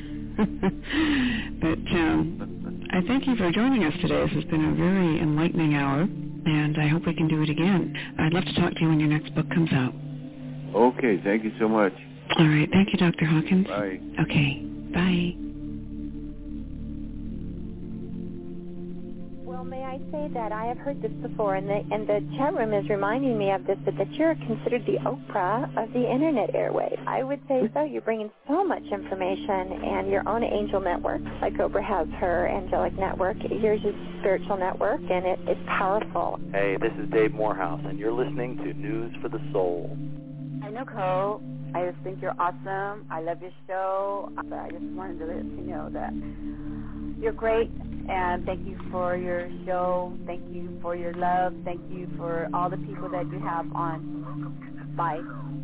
But I thank you for joining us today. This has been a very enlightening hour, and I hope we can do it again. I'd love to talk to you when your next book comes out. Okay, thank you so much. All right, thank you, Dr. Hawkins. Bye. Okay, bye. Well, may I say that I have heard this before, and the chat room is reminding me of this, that you're considered the Oprah of the Internet airwaves. I would say so. You're bringing so much information, and your own angel network, like Oprah has her angelic network. Yours is spiritual network, and it's powerful. Hey, this is Dave Morehouse, and you're listening to News for the Soul. Hi, Nicole. I just think you're awesome. I love your show. I just wanted to let you know that you're great. And thank you for your show. Thank you for your love. Thank you for all the people that you have on. Bye.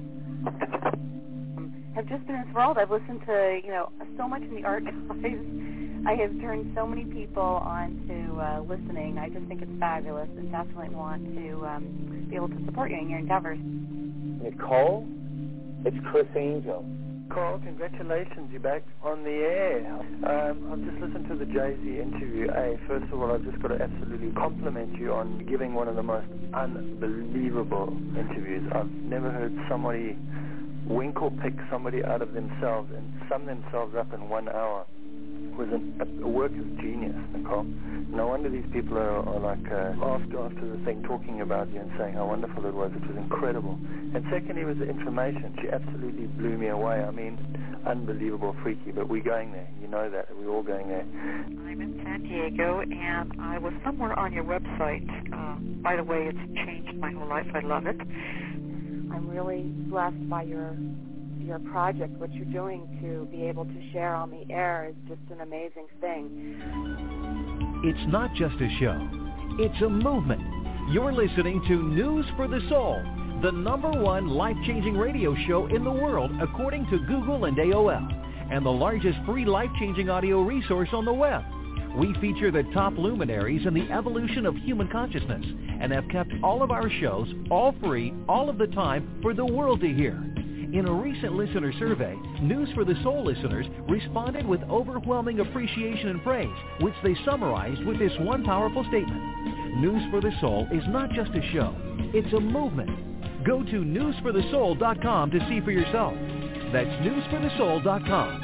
I've just been enthralled. I've listened to, so much in the archives. I have turned so many people on to listening. I just think it's fabulous, and definitely want to be able to support you in your endeavors. Nicole, it's Chris Angel. Nicole, congratulations, you're back on the air. I've just listened to the Jay-Z interview. First of all, I've just got to absolutely compliment you on giving one of the most unbelievable interviews. I've never heard somebody wink or pick somebody out of themselves and sum themselves up in 1 hour. It was a work of genius, Nicole. No wonder these people are like after the thing talking about you and saying how wonderful it was. It was incredible. And secondly was the information. She absolutely blew me away. I mean, unbelievable, freaky. But we're going there. You know that. We're all going there. I'm in San Diego, and I was somewhere on your website. By the way, it's changed my whole life. I love it. I'm really blessed by your project. What you're doing to be able to share on the air is just an amazing thing. It's not just a show. It's a movement. You're listening to News for the Soul, the #1 life-changing radio show in the world according to Google and AOL, and the largest free life-changing audio resource on the web. We feature the top luminaries in the evolution of human consciousness and have kept all of our shows all free, all of the time, for the world to hear. In a recent listener survey, News for the Soul listeners responded with overwhelming appreciation and praise, which they summarized with this one powerful statement. News for the Soul is not just a show, it's a movement. Go to newsforthesoul.com to see for yourself. That's newsforthesoul.com.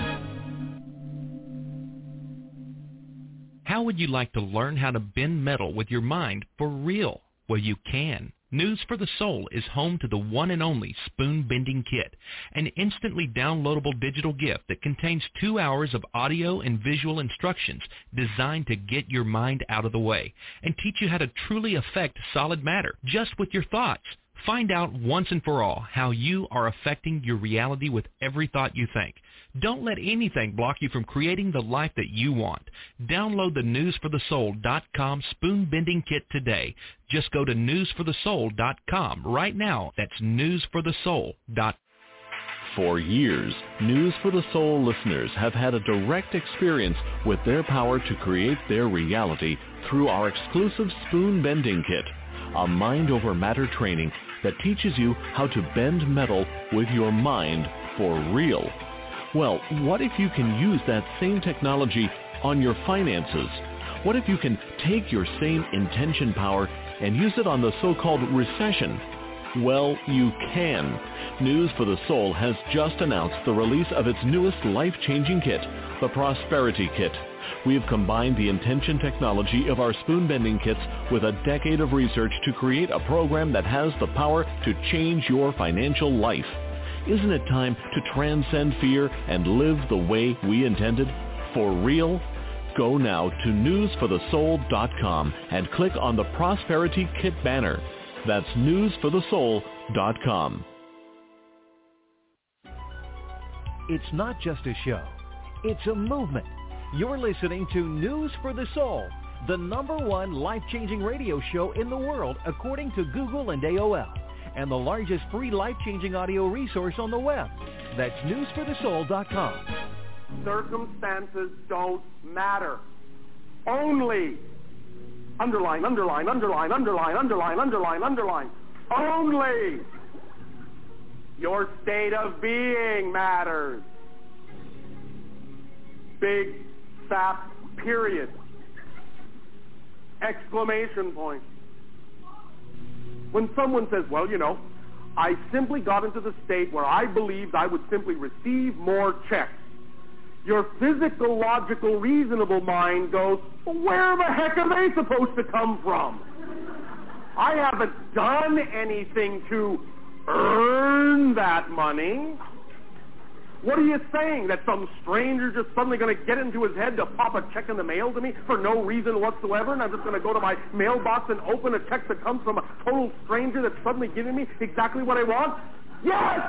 How would you like to learn how to bend metal with your mind for real? Well, you can. News for the Soul is home to the one and only Spoon Bending Kit, an instantly downloadable digital gift that contains 2 hours of audio and visual instructions designed to get your mind out of the way and teach you how to truly affect solid matter just with your thoughts. Find out once and for all how you are affecting your reality with every thought you think. Don't let anything block you from creating the life that you want. Download the newsforthesoul.com Spoon Bending Kit today. Just go to newsforthesoul.com right now. That's newsforthesoul.com. For years, News for the Soul listeners have had a direct experience with their power to create their reality through our exclusive Spoon Bending Kit, a mind-over-matter training that teaches you how to bend metal with your mind for real. Well, what if you can use that same technology on your finances? What if you can take your same intention power and use it on the so-called recession? Well, you can. News for the Soul has just announced the release of its newest life-changing kit, the Prosperity Kit. We have combined the intention technology of our spoon bending kits with a decade of research to create a program that has the power to change your financial life. Isn't it time to transcend fear and live the way we intended? For real? Go now to newsforthesoul.com and click on the Prosperity Kit banner. That's newsforthesoul.com. It's not just a show. It's a movement. You're listening to News for the Soul, the #1 life-changing radio show in the world according to Google and AOL, and the largest free life-changing audio resource on the web. That's newsforthesoul.com. Circumstances don't matter. Only, underline, underline, underline, underline, underline, underline, underline, only your state of being matters. Big, fat, period. Exclamation point. When someone says, well, you know, I simply got into the state where I believed I would simply receive more checks, your physical, logical, reasonable mind goes, well, where the heck are they supposed to come from? I haven't done anything to earn that money. What are you saying? That some stranger just suddenly going to get into his head to pop a check in the mail to me for no reason whatsoever, and I'm just going to go to my mailbox and open a check that comes from a total stranger that's suddenly giving me exactly what I want? Yes!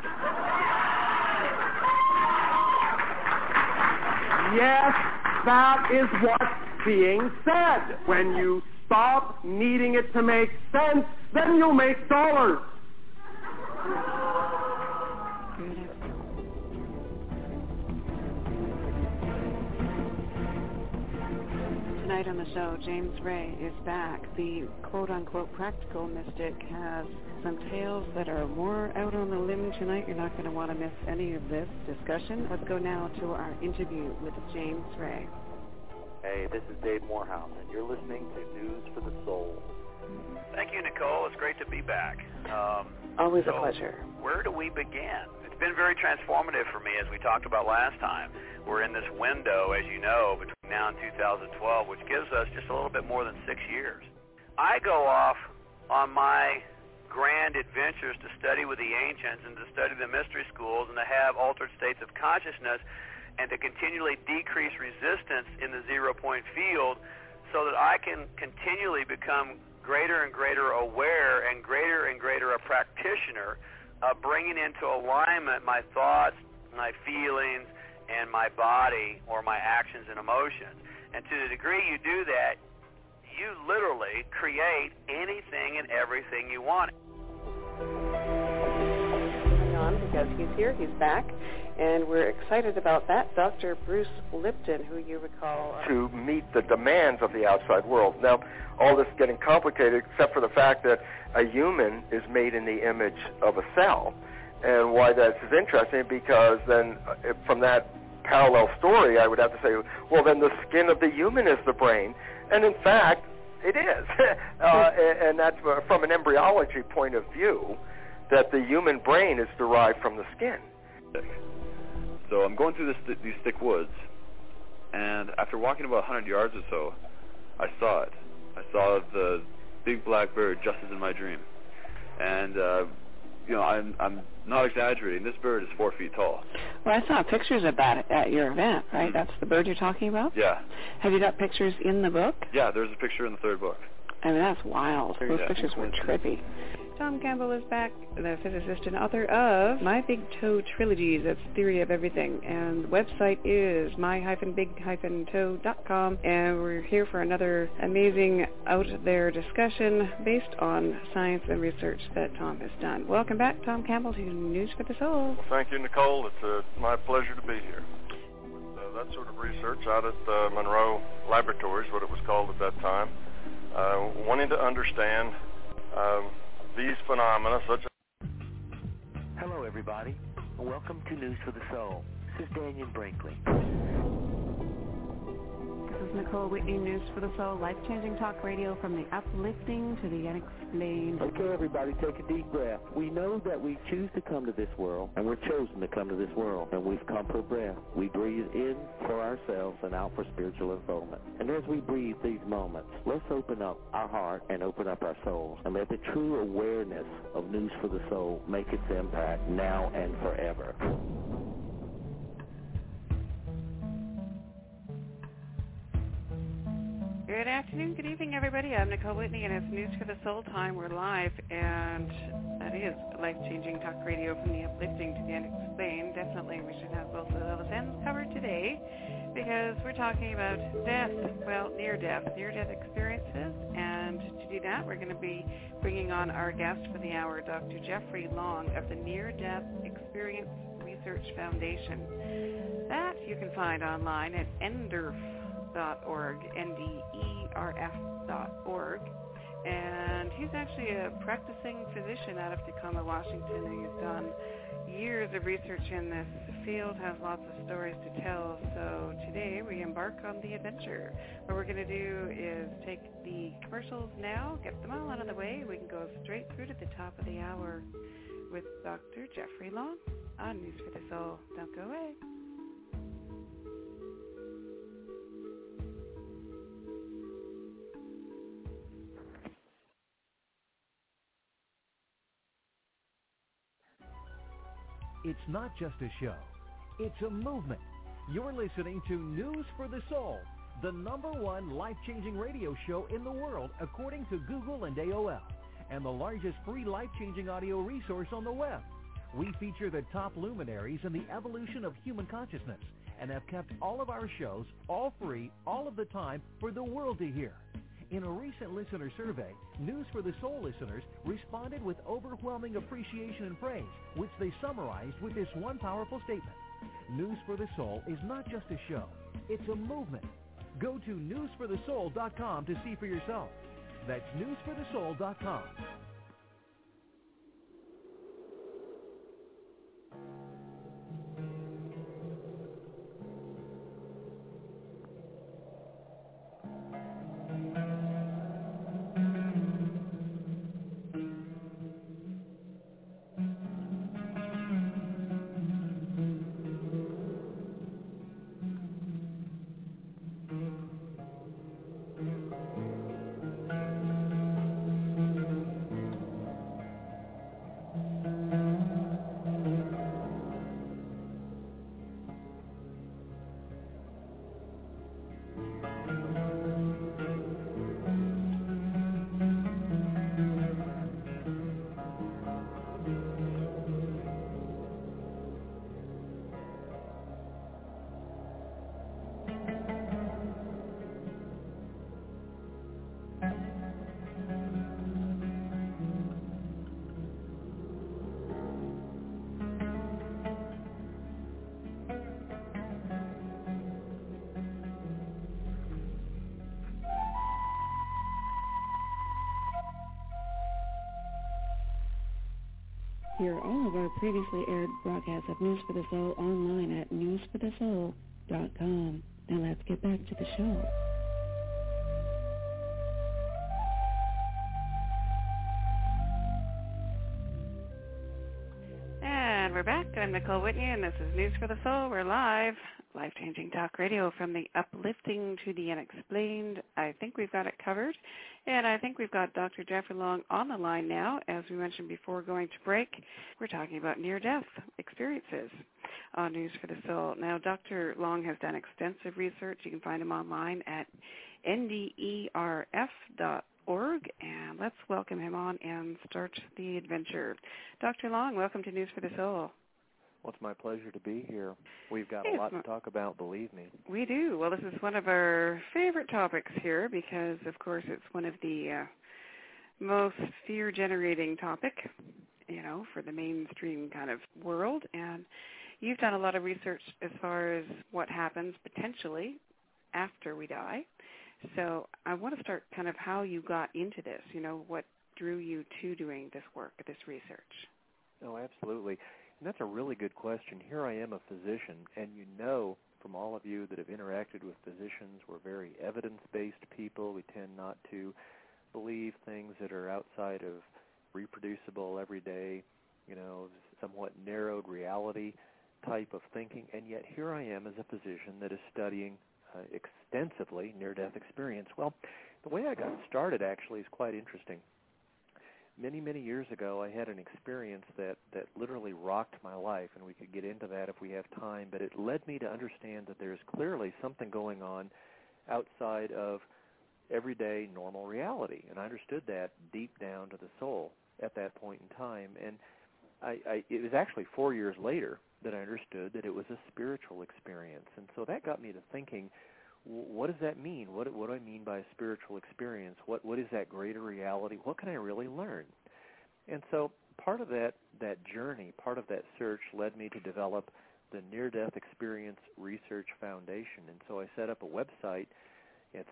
Yes, that is what's being said. When you stop needing it to make sense, then you'll make dollars. Tonight on the show, James Ray is back. The quote-unquote practical mystic has some tales that are more out on the limb tonight. You're not going to want to miss any of this discussion. Let's go now to our interview with James Ray. Hey, this is Dave Morehouse, and you're listening to News for the Soul. Thank you, Nicole. It's great to be back. Always a pleasure. Where do we begin? It's been very transformative for me, as we talked about last time. We're in this window, as you know, between now and 2012, which gives us just a little bit more than 6 years. I go off on my grand adventures to study with the ancients and to study the mystery schools and to have altered states of consciousness and to continually decrease resistance in the zero-point field so that I can continually become greater and greater aware and greater a practitioner of bringing into alignment my thoughts, my feelings, and my body or my actions and emotions. And to the degree you do that, you literally create anything and everything you want. On because he's here, he's back, and we're excited about that. Dr. Bruce Lipton, who you recall... to meet the demands of the outside world. Now, all this is getting complicated except for the fact that a human is made in the image of a cell. And why that's interesting, because then from that parallel story, I would have to say, well, then the skin of the human is the brain. And in fact, it is. And that's from an embryology point of view, that the human brain is derived from the skin. So I'm going through these thick woods, and after walking about 100 yards or so, I saw it. I saw the big black bird just as in my dream. And, I'm not exaggerating. This bird is 4 feet tall. Well, I saw pictures of that at your event, right? Mm-hmm. That's the bird you're talking about? Yeah. Have you got pictures in the book? Yeah, there's a picture in the third book. I mean, that's wild. Those pictures were trippy. Tom Campbell is back, the physicist and author of My Big Toe Trilogies. That's Theory of Everything. And the website is my-big-toe.com. And we're here for another amazing out-there discussion based on science and research that Tom has done. Welcome back, Tom Campbell, to News for the Soul. Well, thank you, Nicole. It's my pleasure to be here. With that sort of research out at Monroe Laboratories, what it was called at that time, wanting to understand these phenomena such as... Hello, everybody. Welcome to News for the Soul. This is Daniel Brinkley. This is Nicole Whitney, News for the Soul, life-changing talk radio from the uplifting to the unexplained. Okay, everybody, take a deep breath. We know that we choose to come to this world, and we're chosen to come to this world, and we've come for breath. We breathe in for ourselves and out for spiritual unfoldment. And as we breathe these moments, let's open up our heart and open up our souls, and let the true awareness of News for the Soul make its impact now and forever. Good afternoon, good evening, everybody. I'm Nicole Whitney, and it's News for the Soul time. We're live, and that is life-changing talk radio from the uplifting to the unexplained. Definitely, we should have both of those ends covered today, because we're talking about death, well, near-death experiences. And to do that, we're going to be bringing on our guest for the hour, Dr. Jeffrey Long of the Near-Death Experience Research Foundation. That you can find online at NDERF.org, NDERF.org, and he's actually a practicing physician out of Tacoma, Washington, and he's done years of research in this field, has lots of stories to tell. So today we embark on the adventure. What we're going to do is take the commercials now, get them all out of the way. We can go straight through to the top of the hour with Dr. Jeffrey Long on News for the Soul. Don't go away. It's not just a show. It's a movement. You're listening to News for the Soul, the #1 life-changing radio show in the world, according to Google and AOL, and the largest free life-changing audio resource on the web. We feature the top luminaries in the evolution of human consciousness and have kept all of our shows all free, all of the time, for the world to hear. In a recent listener survey, News for the Soul listeners responded with overwhelming appreciation and praise, which they summarized with this one powerful statement. News for the Soul is not just a show, it's a movement. Go to newsforthesoul.com to see for yourself. That's newsforthesoul.com. Hear all of our previously aired broadcasts of News for the Soul online at newsforthesoul.com. Now let's get back to the show. And we're back. I'm Nicole Whitney, and this is News for the Soul. We're live. Life-changing talk radio from the uplifting to the unexplained. I think we've got it covered. And I think we've got Dr. Jeffrey Long on the line now. As we mentioned before going to break, we're talking about near-death experiences on News for the Soul. Now, Dr. Long has done extensive research. You can find him online at nderf.org. And let's welcome him on and start the adventure. Dr. Long, welcome to News for the Soul. Well, it's my pleasure to be here. We've got a lot to talk about, believe me. We do. Well, this is one of our favorite topics here because, of course, it's one of the most fear-generating topic, for the mainstream kind of world. And you've done a lot of research as far as what happens potentially after we die. So I want to start kind of how you got into this, what drew you to doing this work, this research. Oh, absolutely. And that's a really good question. Here I am, a physician, and from all of you that have interacted with physicians, we're very evidence-based people. We tend not to believe things that are outside of reproducible, everyday, somewhat narrowed reality type of thinking. And yet here I am as a physician that is studying extensively near-death experience. Well, the way I got started actually is quite interesting. Many, many years ago, I had an experience that literally rocked my life, and we could get into that if we have time, but it led me to understand that there's clearly something going on outside of everyday normal reality, and I understood that deep down to the soul at that point in time. And it was actually 4 years later that I understood that it was a spiritual experience, and so that got me to thinking, what does that mean? What do I mean by a spiritual experience? What is that greater reality? What can I really learn? And so part of that journey, part of that search led me to develop the Near-Death Experience Research Foundation. And so I set up a website. It's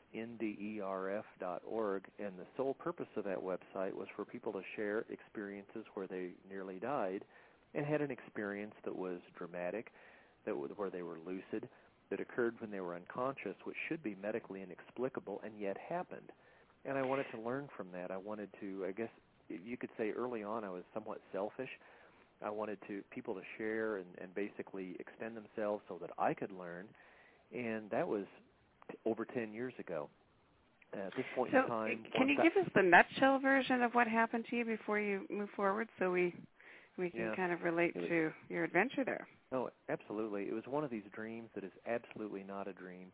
nderf.org, and the sole purpose of that website was for people to share experiences where they nearly died and had an experience that was dramatic, where they were lucid, that occurred when they were unconscious, which should be medically inexplicable, and yet happened. And I wanted to learn from that. I wanted to, I guess you could say early on I was somewhat selfish. I wanted people to share and basically extend themselves so that I could learn, and that was over 10 years ago. At this point in time... Can you give us the nutshell version of what happened to you before you move forward so we can kind of relate to your adventure there? Oh, absolutely. It was one of these dreams that is absolutely not a dream.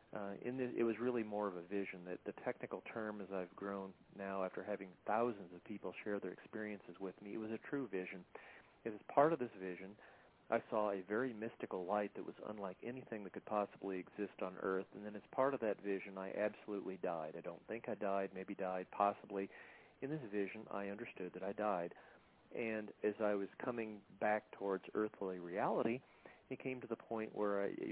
It was really more of a vision. That the technical term, as I've grown now after having thousands of people share their experiences with me, it was a true vision. As part of this vision, I saw a very mystical light that was unlike anything that could possibly exist on Earth. And then as part of that vision, I absolutely died. I don't think I died, maybe died, possibly. In this vision, I understood that I died. And as I was coming back towards earthly reality, it came to the point where a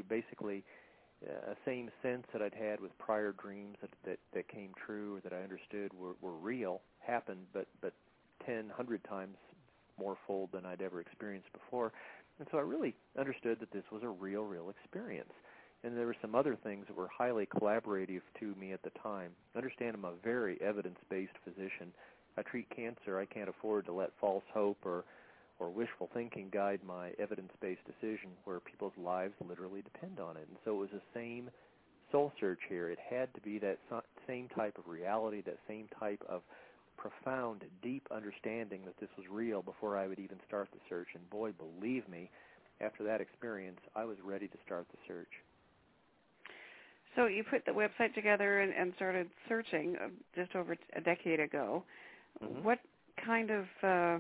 same sense that I'd had with prior dreams that came true or that I understood were real happened, but 10, 100 times more fold than I'd ever experienced before. And so I really understood that this was a real experience. And there were some other things that were highly collaborative to me at the time. Understand, I'm a very evidence-based physician. I treat cancer. I can't afford to let false hope or wishful thinking guide my evidence-based decision where people's lives literally depend on it. And so it was the same soul search here. It had to be that same type of reality, that same type of profound, deep understanding that this was real before I would even start the search. And boy, believe me, after that experience, I was ready to start the search. So you put the website together and started searching just over a decade ago. Mm-hmm. What kind of,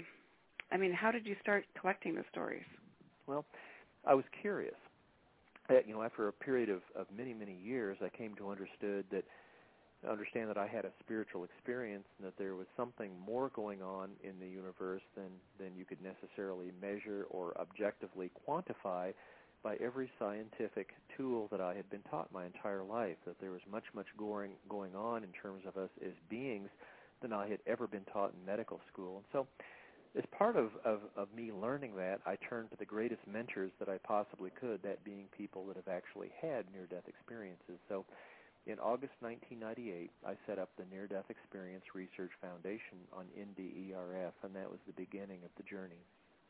how did you start collecting the stories? Well, I was curious. After a period of many, many years, I came to understand that I had a spiritual experience and that there was something more going on in the universe than you could necessarily measure or objectively quantify by every scientific tool that I had been taught my entire life, that there was much going on in terms of us as beings than I had ever been taught in medical school. And so as part of me learning that, I turned to the greatest mentors that I possibly could, that being people that have actually had near-death experiences. So in August 1998, I set up the Near-Death Experience Research Foundation on NDERF, and that was the beginning of the journey.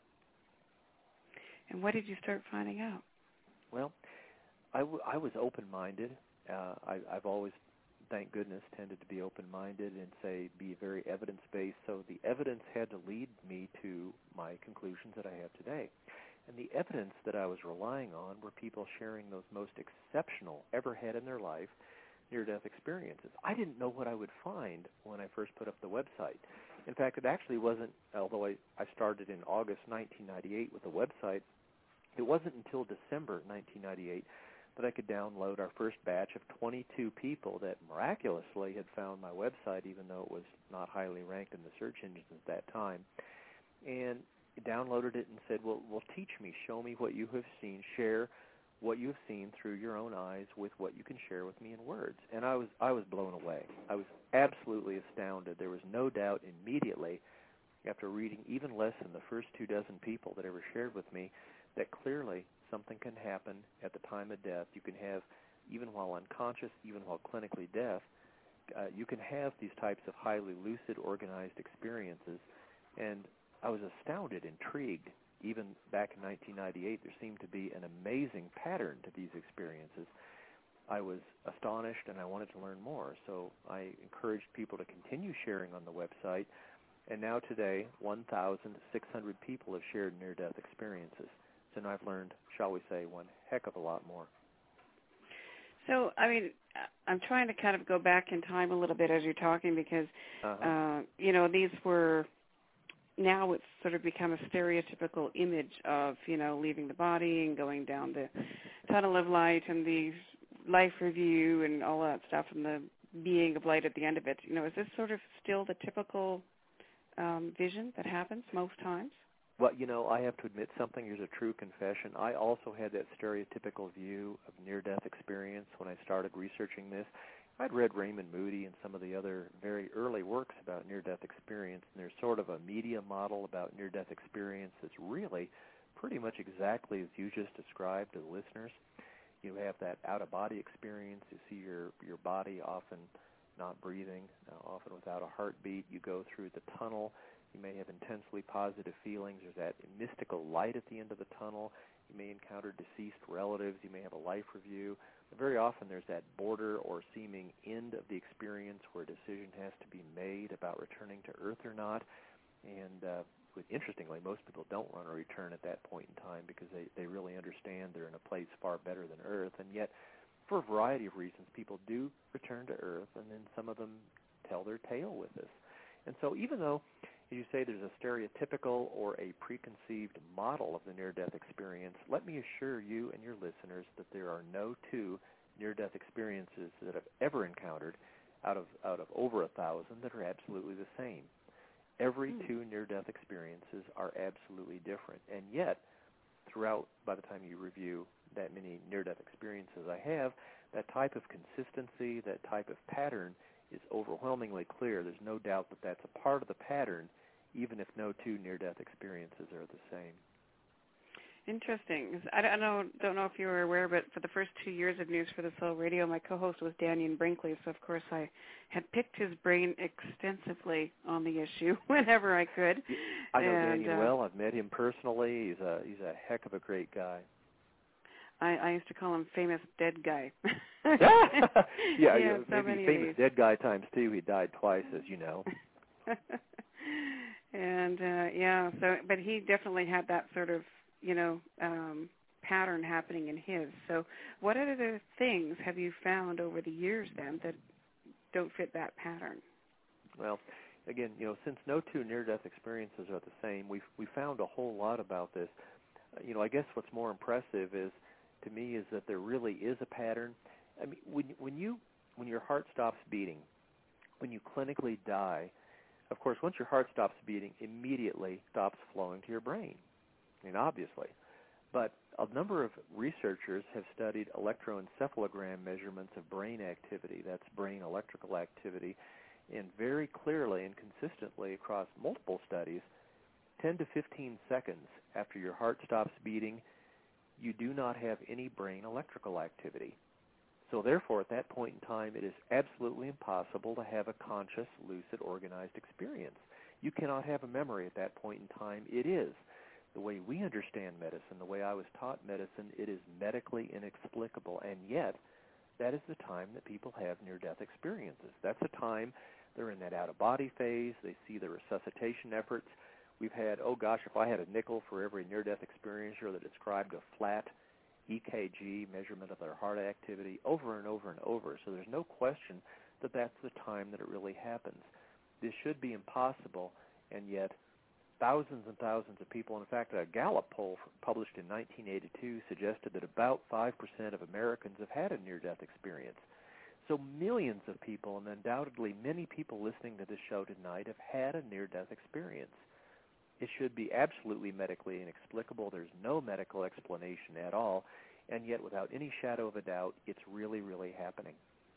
And what did you start finding out? Well, I was open-minded. I've always thank goodness, tended to be open-minded and be very evidence-based. So the evidence had to lead me to my conclusions that I have today. And the evidence that I was relying on were people sharing those most exceptional ever had in their life near-death experiences. I didn't know what I would find when I first put up the website. In fact, it actually wasn't, although I started in August 1998 with the website, it wasn't until December 1998 that I could download our first batch of 22 people that miraculously had found my website, even though it was not highly ranked in the search engines at that time, and downloaded it and said, well, teach me, show me what you have seen, share what you have seen through your own eyes with what you can share with me in words. And I was blown away. I was absolutely astounded. There was no doubt immediately, after reading even less than the first 24 people that ever shared with me, that clearly something can happen at the time of death. You can have, even while unconscious, even while clinically deaf, you can have these types of highly lucid, organized experiences. And I was astounded, intrigued. Even back in 1998, there seemed to be an amazing pattern to these experiences. I was astonished, and I wanted to learn more. So I encouraged people to continue sharing on the website. And now today, 1,600 people have shared near-death experiences. And I've learned, shall we say, one heck of a lot more. So, I mean, I'm trying to kind of go back in time a little bit as you're talking because, these were, now it's sort of become a stereotypical image of, leaving the body and going down the tunnel of light and the life review and all that stuff and the being of light at the end of it. Is this sort of still the typical vision that happens most times? Well, I have to admit something. Here's a true confession. I also had that stereotypical view of near-death experience when I started researching this. I'd read Raymond Moody and some of the other very early works about near-death experience, and there's sort of a media model about near-death experience that's really pretty much exactly as you just described to the listeners. You have that out-of-body experience. You see your body often not breathing, often without a heartbeat. You go through the tunnel. You may have intensely positive feelings. There's that mystical light at the end of the tunnel. You may encounter deceased relatives. You may have a life review. But very often there's that border or seeming end of the experience where a decision has to be made about returning to Earth or not. And interestingly, most people don't want to return at that point in time because they really understand they're in a place far better than Earth. And yet, for a variety of reasons, people do return to Earth, and then some of them tell their tale with us. And so even though you say there's a stereotypical or a preconceived model of the near-death experience, let me assure you and your listeners that there are no two near-death experiences that I've ever encountered out of over 1,000 that are absolutely the same. Every two near-death experiences are absolutely different. And yet, throughout, by the time you review that many near-death experiences I have, that type of consistency, that type of pattern is overwhelmingly clear. There's no doubt that that's a part of the pattern, even if no two near-death experiences are the same. Interesting. I don't know if you were aware, but for the first 2 years of News for the Soul Radio, my co-host was Daniel Brinkley, so of course I had picked his brain extensively on the issue whenever I could. I know Daniel well. I've met him personally. He's a heck of a great guy. I used to call him famous dead guy. Yeah, so maybe famous dead guy times two. He died twice, as you know. And but he definitely had that sort of pattern happening in his. So what other things have you found over the years then that don't fit that pattern? Well, again, since no two near-death experiences are the same, we found a whole lot about this. I guess what's more impressive to me is that there really is a pattern. I mean, when your heart stops beating, when you clinically die, of course, once your heart stops beating, immediately stops flowing to your brain. I mean, obviously. But a number of researchers have studied electroencephalogram measurements of brain activity, that's brain electrical activity, and very clearly and consistently across multiple studies, 10 to 15 seconds after your heart stops beating, you do not have any brain electrical activity. So therefore, at that point in time, it is absolutely impossible to have a conscious, lucid, organized experience. You cannot have a memory at that point in time. It is. The way we understand medicine, the way I was taught medicine, it is medically inexplicable. And yet, that is the time that people have near-death experiences. That's the time they're in that out-of-body phase. They see the resuscitation efforts. We've had, oh gosh, if I had a nickel for every near-death experiencer that described a flat EKG measurement of their heart activity over and over and over. So there's no question that that's the time that it really happens. This should be impossible, and yet thousands and thousands of people, in fact, a Gallup poll published in 1982 suggested that about 5% of Americans have had a near-death experience. So millions of people, and undoubtedly many people listening to this show tonight, have had a near-death experience. It should be absolutely medically inexplicable. There's no medical explanation at all, and yet without any shadow of a doubt, it's really, really happening.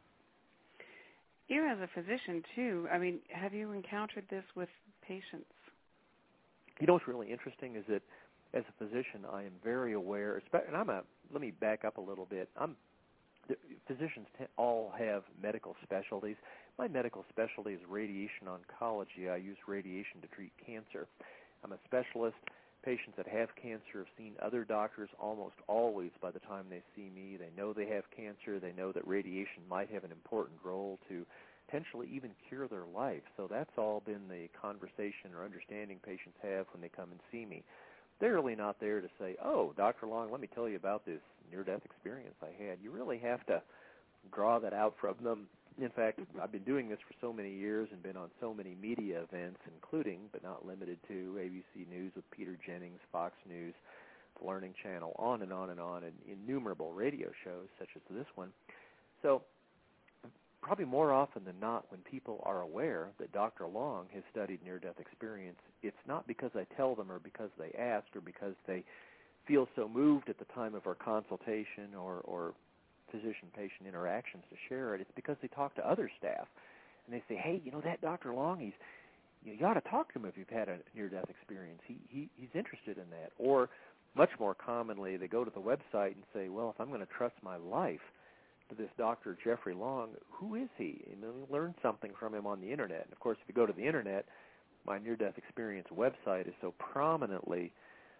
You as a physician, too, I mean, have you encountered this with patients? You know what's really interesting is that as a physician, I am very aware, and let me back up a little bit. Physicians all have medical specialties. My medical specialty is radiation oncology. I use radiation to treat cancer. I'm a specialist. Patients that have cancer have seen other doctors almost always by the time they see me. They know they have cancer. They know that radiation might have an important role to potentially even cure their life. So that's all been the conversation or understanding patients have when they come and see me. They're really not there to say, oh, Dr. Long, let me tell you about this near-death experience I had. You really have to draw that out from them. In fact, I've been doing this for so many years and been on so many media events, including, but not limited to, ABC News with Peter Jennings, Fox News, the Learning Channel, on and on and on, and innumerable radio shows such as this one. So probably more often than not, when people are aware that Dr. Long has studied near-death experience, it's not because I tell them or because they ask or because they feel so moved at the time of our consultation or physician-patient interactions to share it. It's because they talk to other staff, and they say, hey, you know, that Dr. Long, you ought to talk to him if you've had a near-death experience. He's interested in that. Or much more commonly, they go to the website and say, well, if I'm going to trust my life to this Dr. Jeffrey Long, who is he? And they'll learn something from him on the Internet. And, of course, if you go to the Internet, my near-death experience website is so prominently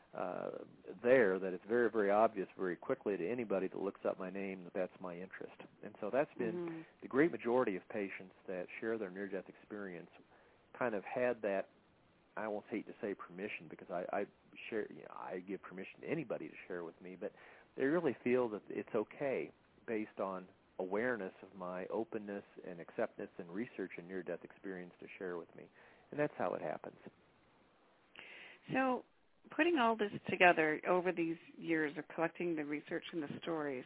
there that it's very, very obvious very quickly to anybody that looks up my name that that's my interest. And so that's been the great majority of patients that share their near-death experience kind of had that, I won't hate to say permission because I share, I give permission to anybody to share with me, but they really feel that it's okay based on awareness of my openness and acceptance and research and near-death experience to share with me. And that's how it happens. So putting all this together over these years of collecting the research and the stories,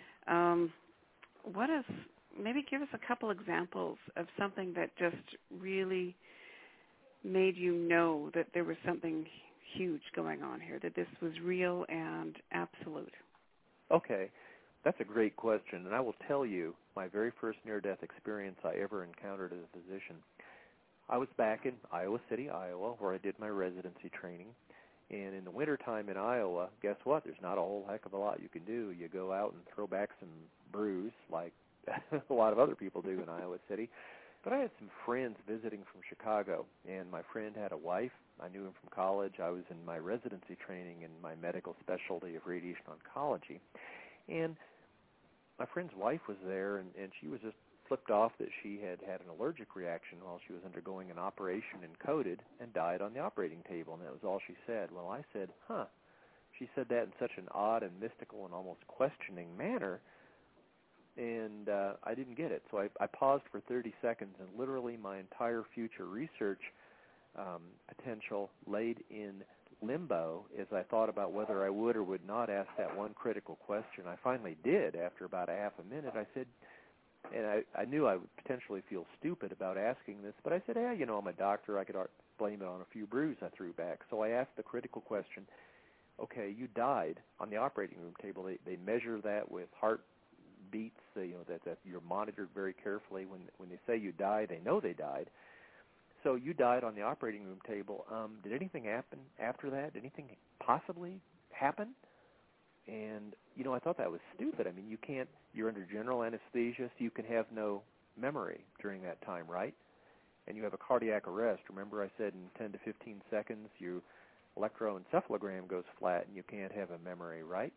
maybe give us a couple examples of something that just really made you know that there was something huge going on here, that this was real and absolute. Okay. That's a great question, and I will tell you my very first near-death experience I ever encountered as a physician. I was back in Iowa City, Iowa, where I did my residency training. And in the wintertime in Iowa, guess what? There's not a whole heck of a lot you can do. You go out and throw back some brews like a lot of other people do in Iowa City. But I had some friends visiting from Chicago, and my friend had a wife. I knew him from college. I was in my residency training in my medical specialty of radiation oncology. And my friend's wife was there, and she was just flipped off that she had had an allergic reaction while she was undergoing an operation and coded and died on the operating table, and that was all she said. Well, I said, huh. She said that in such an odd and mystical and almost questioning manner, and I didn't get it. So I paused for 30 seconds, and literally my entire future research potential laid in limbo as I thought about whether I would or would not ask that one critical question. I finally did after about a half a minute. I said, and I knew I would potentially feel stupid about asking this, but I said, hey, you know, I'm a doctor. I could blame it on a few brews I threw back. So I asked the critical question, okay, you died on the operating room table. They measure that with heart beats, that you're monitored very carefully. When they say you die, they know they died. So you died on the operating room table. Did anything happen after that? Did anything possibly happen? And, I thought that was stupid. I mean, you're under general anesthesia, so you can have no memory during that time, right? And you have a cardiac arrest. Remember I said in 10 to 15 seconds your electroencephalogram goes flat and you can't have a memory, right?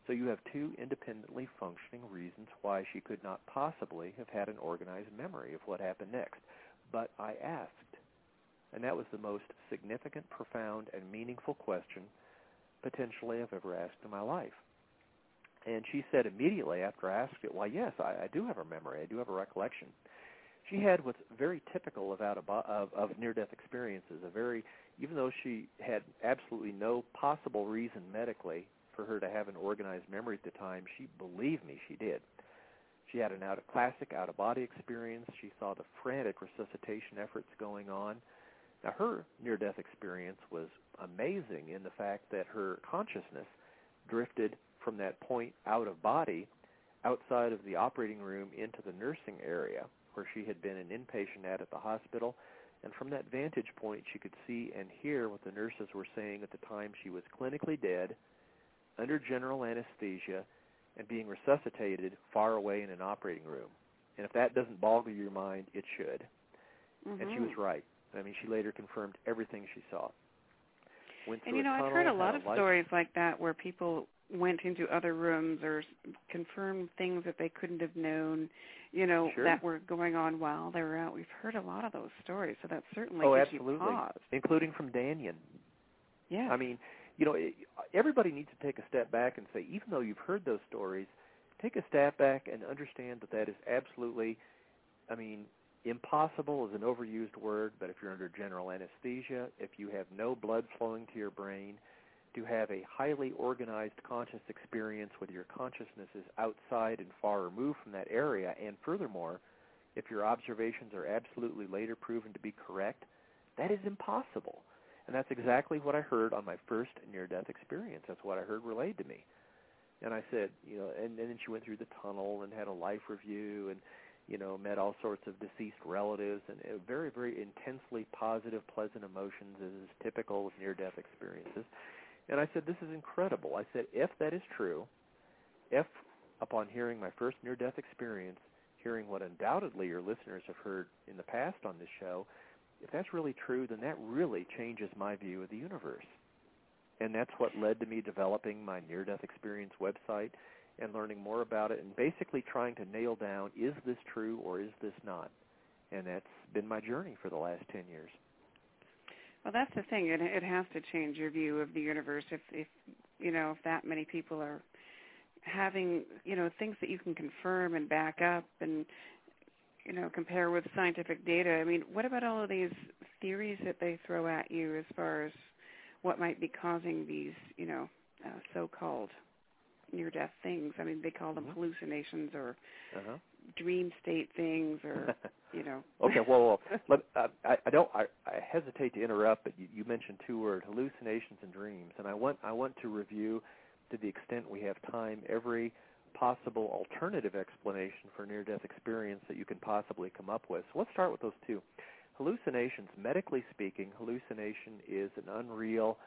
So you have two independently functioning reasons why she could not possibly have had an organized memory of what happened next. But I asked, and that was the most significant, profound, and meaningful question potentially I've ever asked in my life. And she said immediately after I asked it, "Why, yes, I do have a memory. I do have a recollection." She had what's very typical of near-death experiences. Even though she had absolutely no possible reason medically for her to have an organized memory at the time, she believed me, she did. She had a classic out-of-body experience. She saw the frantic resuscitation efforts going on. Now, her near-death experience was amazing in the fact that her consciousness drifted from that point out of body outside of the operating room into the nursing area where she had been an inpatient at the hospital. And from that vantage point, she could see and hear what the nurses were saying at the time she was clinically dead, under general anesthesia, and being resuscitated far away in an operating room. And if that doesn't boggle your mind, it should. Mm-hmm. And she was right. I mean, she later confirmed everything she saw. And, I've heard a lot of stories like that where people went into other rooms or confirmed things that they couldn't have known, sure. that were going on while they were out. We've heard a lot of those stories, so that certainly gives absolutely. you pause. Including from Danyan. Yeah. I mean, everybody needs to take a step back and say, even though you've heard those stories, take a step back and understand that is absolutely, impossible is an overused word, but if you're under general anesthesia, if you have no blood flowing to your brain, to have a highly organized conscious experience where your consciousness is outside and far removed from that area, and furthermore, if your observations are absolutely later proven to be correct, that is impossible. And that's exactly what I heard on my first near-death experience. That's what I heard relayed to me. And I said, and then she went through the tunnel and had a life review and, met all sorts of deceased relatives and very, very intensely positive, pleasant emotions as is typical of near-death experiences. And I said, this is incredible. I said, if that is true, if upon hearing my first near-death experience, hearing what undoubtedly your listeners have heard in the past on this show, if that's really true, then that really changes my view of the universe. And that's what led to me developing my near-death experience website and learning more about it and basically trying to nail down, is this true or is this not? And that's been my journey for the last 10 years. Well, that's the thing. It has to change your view of the universe. If that many people are having, things that you can confirm and back up and, compare with scientific data. I mean, what about all of these theories that they throw at you as far as what might be causing these, so-called near-death things? I mean, they call them hallucinations or dream state things or, Okay, well, I hesitate to interrupt, but you mentioned two words, hallucinations and dreams, and I want to review, to the extent we have time, every possible alternative explanation for near-death experience that you can possibly come up with. So let's start with those two. Hallucinations, medically speaking, hallucination is an unreal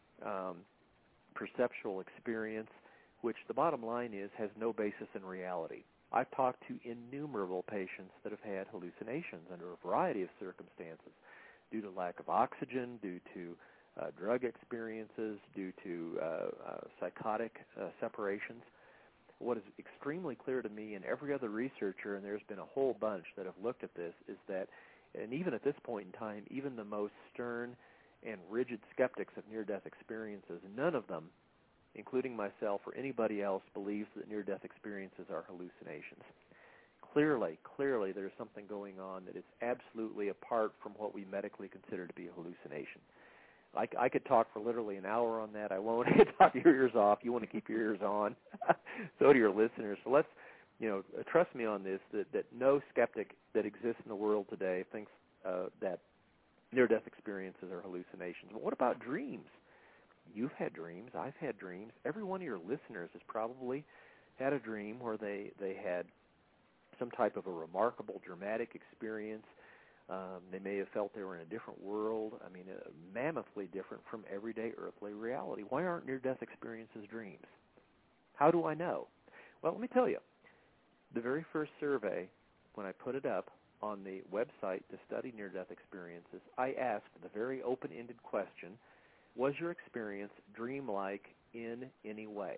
perceptual experience, which the bottom line is has no basis in reality. I've talked to innumerable patients that have had hallucinations under a variety of circumstances, due to lack of oxygen, due to drug experiences, due to psychotic separations. What is extremely clear to me and every other researcher, and there's been a whole bunch that have looked at this, is that, and even at this point in time, even the most stern and rigid skeptics of near-death experiences, none of them, including myself or anybody else, believes that near-death experiences are hallucinations. Clearly, there's something going on that is absolutely apart from what we medically consider to be a hallucination. I could talk for literally an hour on that. I won't. Talk your ears off. You want to keep your ears on. So do your listeners. So let's, trust me on this, that no skeptic that exists in the world today thinks that near-death experiences are hallucinations. But what about dreams? You've had dreams. I've had dreams. Every one of your listeners has probably had a dream where they had some type of a remarkable, dramatic experience. They may have felt they were in a different world. I mean, mammothly different from everyday earthly reality. Why aren't near-death experiences dreams? How do I know? Well, let me tell you. The very first survey, when I put it up on the website to study near-death experiences, I asked the very open-ended question, was your experience dreamlike in any way?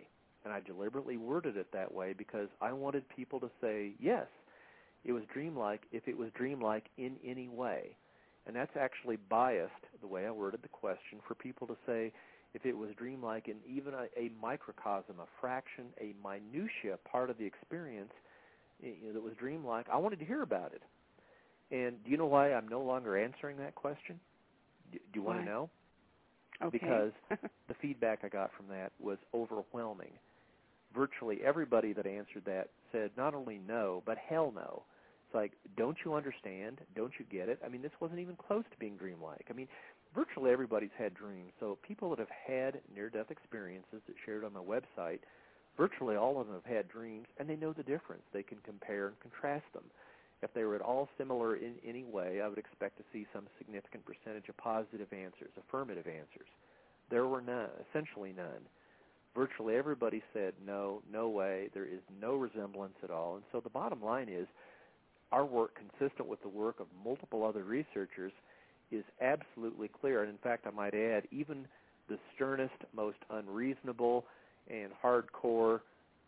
And I deliberately worded it that way because I wanted people to say, yes, it was dreamlike if it was dreamlike in any way. And that's actually biased, the way I worded the question, for people to say if it was dreamlike in even a microcosm, a fraction, a minutia part of the experience that was dreamlike. I wanted to hear about it. And do you know why I'm no longer answering that question? Do you want to know? Okay. Because the feedback I got from that was overwhelming. Virtually everybody that answered that said not only no, but hell no. It's like, don't you understand? Don't you get it? I mean, this wasn't even close to being dreamlike. I mean, virtually everybody's had dreams. So people that have had near-death experiences that shared on my website, virtually all of them have had dreams, and they know the difference. They can compare and contrast them. If they were at all similar in any way, I would expect to see some significant percentage of positive answers, affirmative answers. There were none, essentially none. Virtually everybody said no, no way, there is no resemblance at all. And so the bottom line is our work, consistent with the work of multiple other researchers, is absolutely clear. And in fact, I might add, even the sternest, most unreasonable and hardcore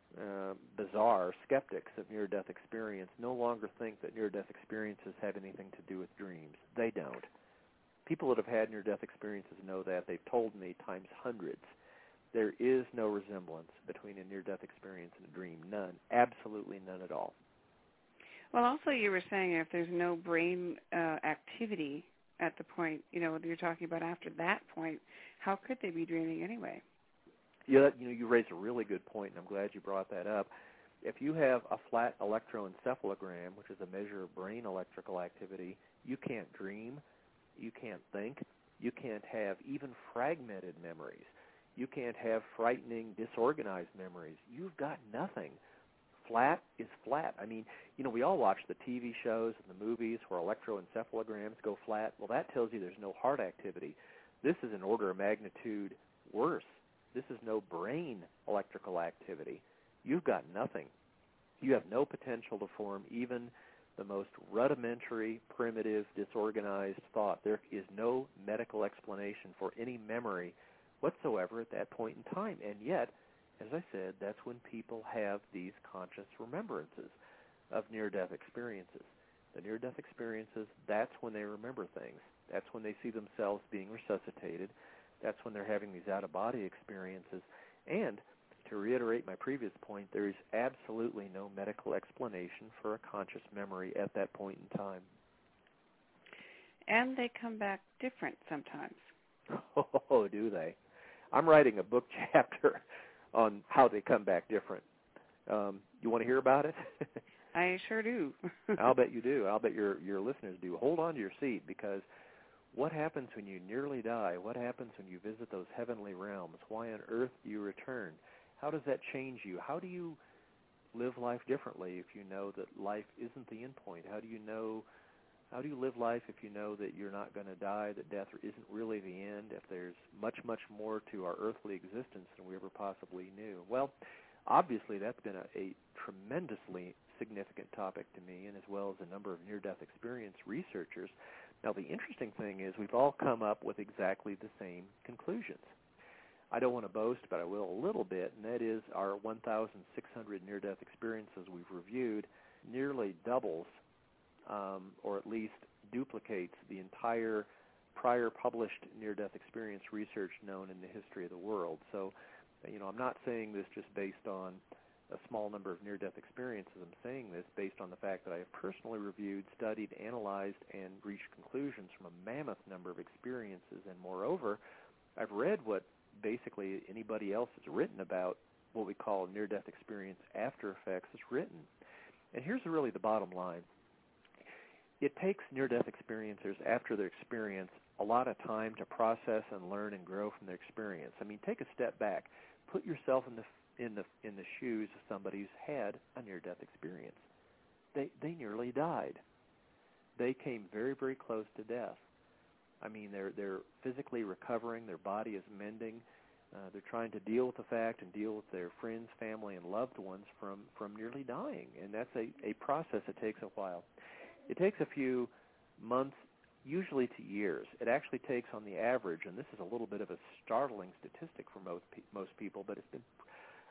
bizarre skeptics of near-death experience no longer think that near-death experiences have anything to do with dreams. They don't. People that have had near-death experiences know that. They've told me times hundreds. There is no resemblance between a near-death experience and a dream. None. Absolutely none at all. Well, also you were saying if there's no brain activity at the point, what you're talking about after that point, how could they be dreaming anyway? Yeah, you raised a really good point, and I'm glad you brought that up. If you have a flat electroencephalogram, which is a measure of brain electrical activity, you can't dream, you can't think, you can't have even fragmented memories. You can't have frightening, disorganized memories. You've got nothing. Flat is flat. I mean, we all watch the TV shows and the movies where electroencephalograms go flat. Well, that tells you there's no heart activity. This is an order of magnitude worse. This is no brain electrical activity. You've got nothing. You have no potential to form even the most rudimentary, primitive, disorganized thought. There is no medical explanation for any memory whatsoever at that point in time. And yet, as I said, that's when people have these conscious remembrances of near-death experiences. The near-death experiences, that's when they remember things. That's when they see themselves being resuscitated. That's when they're having these out-of-body experiences. And to reiterate my previous point, there is absolutely no medical explanation for a conscious memory at that point in time. And they come back different sometimes. Oh, do they? I'm writing a book chapter on how they come back different. You want to hear about it? I sure do. I'll bet you do. I'll bet your listeners do. Hold on to your seat, because what happens when you nearly die? What happens when you visit those heavenly realms? Why on earth do you return? How does that change you? How do you live life differently if you know that life isn't the end point? How do you live life if you know that you're not going to die, that death isn't really the end, if there's much, much more to our earthly existence than we ever possibly knew? Well, obviously that's been a tremendously significant topic to me, and as well as a number of near-death experience researchers. Now, the interesting thing is we've all come up with exactly the same conclusions. I don't want to boast, but I will a little bit, and that is our 1,600 near-death experiences we've reviewed nearly doubles, or at least duplicates, the entire prior published near-death experience research known in the history of the world. So, I'm not saying this just based on a small number of near-death experiences. I'm saying this based on the fact that I have personally reviewed, studied, analyzed, and reached conclusions from a mammoth number of experiences. And moreover, I've read what basically anybody else has written about what we call near-death experience after effects has written. And here's really the bottom line. It takes near-death experiencers after their experience a lot of time to process and learn and grow from their experience. I mean, take a step back. Put yourself in the shoes of somebody who's had a near-death experience. They nearly died. They came very, very close to death. I mean, they're physically recovering. Their body is mending. They're trying to deal with the fact and deal with their friends, family, and loved ones from nearly dying. And that's a process that takes a while. It takes a few months, usually to years. It actually takes, on the average, and this is a little bit of a startling statistic for most people, but it's been pretty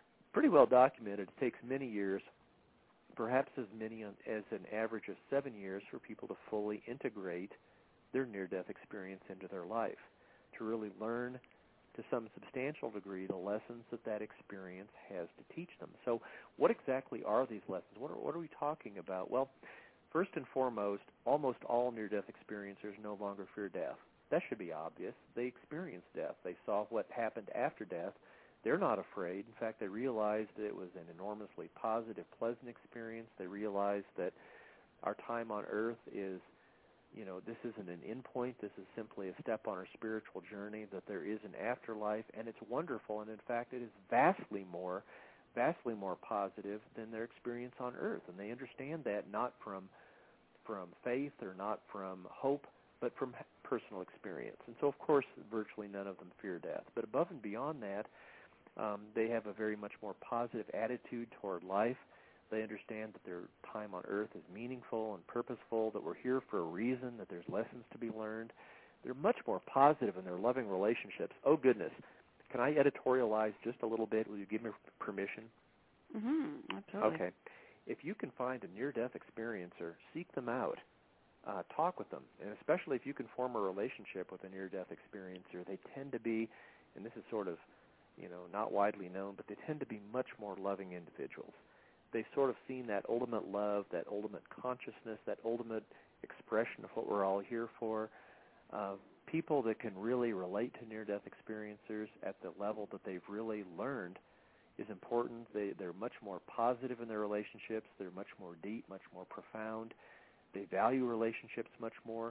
pretty well documented. It takes many years, perhaps as many as an average of 7 years, for people to fully integrate their near-death experience into their life, to really learn to some substantial degree the lessons that experience has to teach them. So what exactly are these lessons? What are we talking about? Well, first and foremost, almost all near-death experiencers no longer fear death. That should be obvious. They experienced death. They saw what happened after death. They're not afraid. In fact, they realized that it was an enormously positive, pleasant experience. They realized that our time on earth is, this isn't an end point. This is simply a step on our spiritual journey, that there is an afterlife, and it's wonderful. And in fact, it is vastly more positive than their experience on earth. And they understand that not from faith or not from hope, but from personal experience. And so, of course, virtually none of them fear death. But above and beyond that, they have a very much more positive attitude toward life. They understand that their time on earth is meaningful and purposeful, that we're here for a reason, that there's lessons to be learned. They're much more positive in their loving relationships. Oh, goodness. Can I editorialize just a little bit? Will you give me permission? Absolutely. Okay. If you can find a near-death experiencer, seek them out. Talk with them. And especially if you can form a relationship with a near-death experiencer, they tend to be, and this is sort of, not widely known, but they tend to be much more loving individuals. They've sort of seen that ultimate love, that ultimate consciousness, that ultimate expression of what we're all here for. People that can really relate to near-death experiencers at the level that they've really learned is important. They're much more positive in their relationships. They're much more deep, much more profound. They value relationships much more.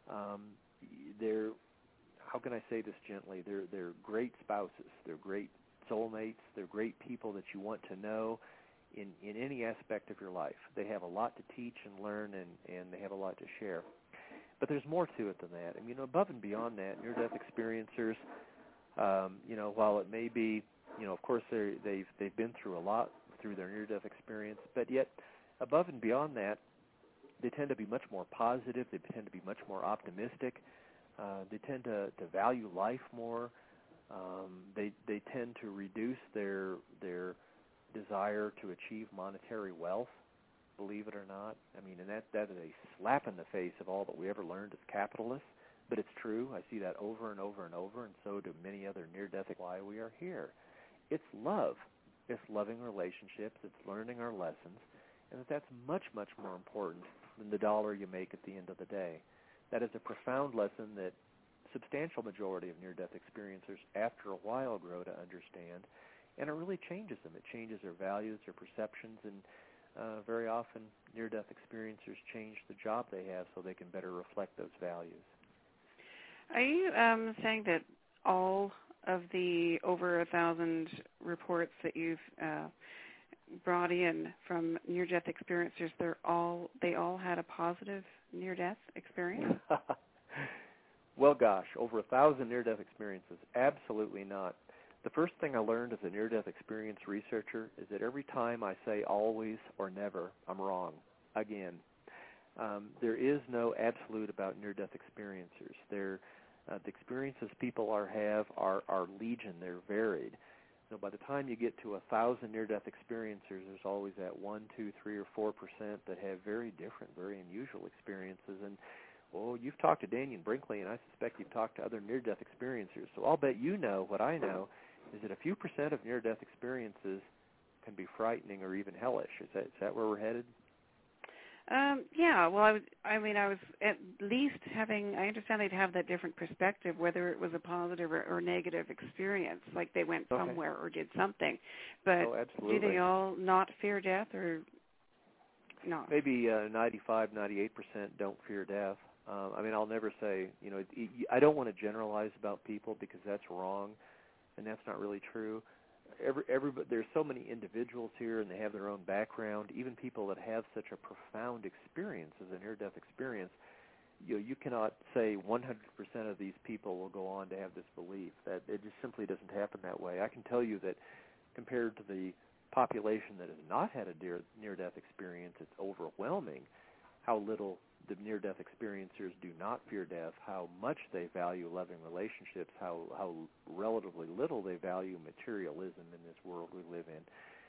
They're, how can I say this gently? They're great spouses. They're great soulmates. They're great people that you want to know in any aspect of your life. They have a lot to teach and learn, and they have a lot to share. But there's more to it than that. I mean, above and beyond that, near-death experiencers, while it may be, of course they've been through a lot through their near-death experience, but yet above and beyond that, they tend to be much more positive. They tend to be much more optimistic. They tend to value life more. They tend to reduce their desire to achieve monetary wealth, believe it or not. I mean, and that is a slap in the face of all that we ever learned as capitalists. But it's true. I see that over and over and over, and so do many other near-death. Why we are here. It's love. It's loving relationships. It's learning our lessons. And that's much, much more important than the dollar you make at the end of the day. That is a profound lesson that substantial majority of near-death experiencers after a while grow to understand, and it really changes them. It changes their values, their perceptions, and very often near-death experiencers change the job they have so they can better reflect those values. Are you saying that all of the over 1,000 reports that you've brought in from near-death experiencers, they all had a positive near-death experience? Well, gosh, over 1,000 near-death experiences? Absolutely not. The first thing I learned as a near-death experience researcher is that every time I say always or never, I'm wrong. Again, there is no absolute about near-death experiencers. The experiences people have are legion. They're varied. So by the time you get to 1,000 near-death experiencers, there's always that 1, 2, 3, or 4% that have very different, very unusual experiences. And, you've talked to Dannion Brinkley, and I suspect you've talked to other near-death experiencers. So I'll bet you know what I know is that a few percent of near-death experiences can be frightening or even hellish. Is that where we're headed? Yeah, well, I was at least I understand they'd have that different perspective, whether it was a positive or negative experience, like they went somewhere or did something. But do they all not fear death or not? Maybe 95, 98% don't fear death. I'll never say, I don't want to generalize about people because that's wrong, and that's not really true. There's so many individuals here, and they have their own background. Even people that have such a profound experience as a near-death experience, you cannot say 100% of these people will go on to have this belief. That it just simply doesn't happen that way. I can tell you that compared to the population that has not had a near-death experience, it's overwhelming how little the near-death experiencers do not fear death, how much they value loving relationships, how relatively little they value materialism in this world we live in.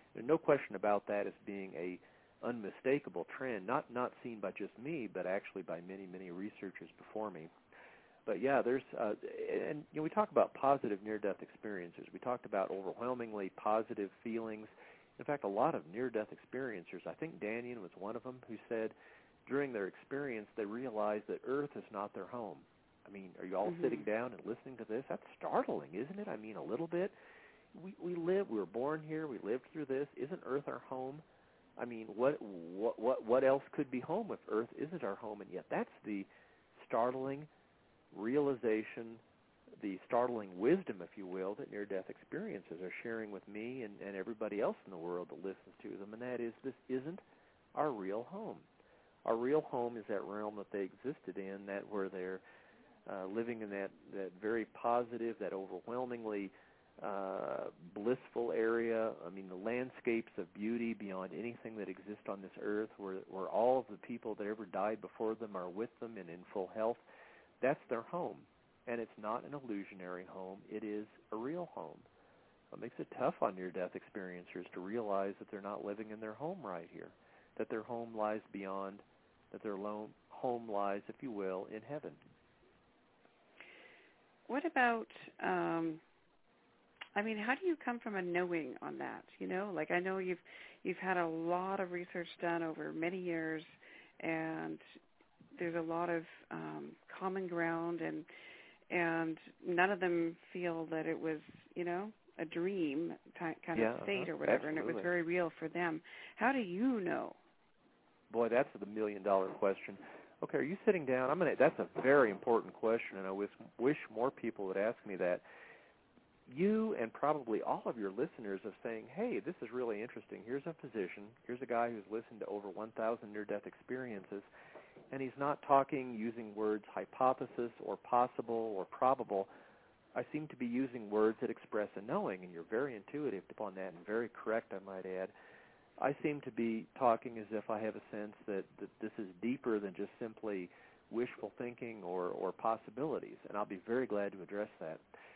There's no question about that as being a unmistakable trend, not seen by just me, but actually by many, many researchers before me. But yeah, there's and we talk about positive near-death experiences. We talked about overwhelmingly positive feelings. In fact, a lot of near-death experiencers, I think Dannion was one of them, who said during their experience they realized that Earth is not their home. I mean, are you all sitting down and listening to this? That's startling, isn't it? I mean, a little bit. We were born here. We lived through this. Isn't Earth our home? I mean, what else could be home if Earth isn't our home? And yet that's the startling realization, the startling wisdom, if you will, that near-death experiences are sharing with me and everybody else in the world that listens to them, and that is this isn't our real home. Our real home is that realm that they existed in, that where they're living in that very positive, that overwhelmingly blissful area. I mean, the landscapes of beauty beyond anything that exists on this earth, where all of the people that ever died before them are with them and in full health. That's their home, and it's not an illusionary home. It is a real home. It makes it tough on near-death experiencers to realize that they're not living in their home right here, that their home lies beyond, that their home lies, if you will, in heaven. What about, I mean, how do you come from a knowing on that? You know, like I know you've had a lot of research done over many years, and there's a lot of common ground, and none of them feel that it was, you know, a dream kind of state or whatever, absolutely. And it was very real for them. How do you know? Boy, that's the million-dollar question. Okay, are you sitting down? That's a very important question, and I wish more people would ask me that. You and probably all of your listeners are saying, hey, this is really interesting. Here's a physician. Here's a guy who's listened to over 1,000 near-death experiences, and he's not talking using words hypothesis or possible or probable. I seem to be using words that express a knowing, and you're very intuitive upon that and very correct, I might add. I seem to be talking as if I have a sense that this is deeper than just simply wishful thinking or possibilities, and I'll be very glad to address that.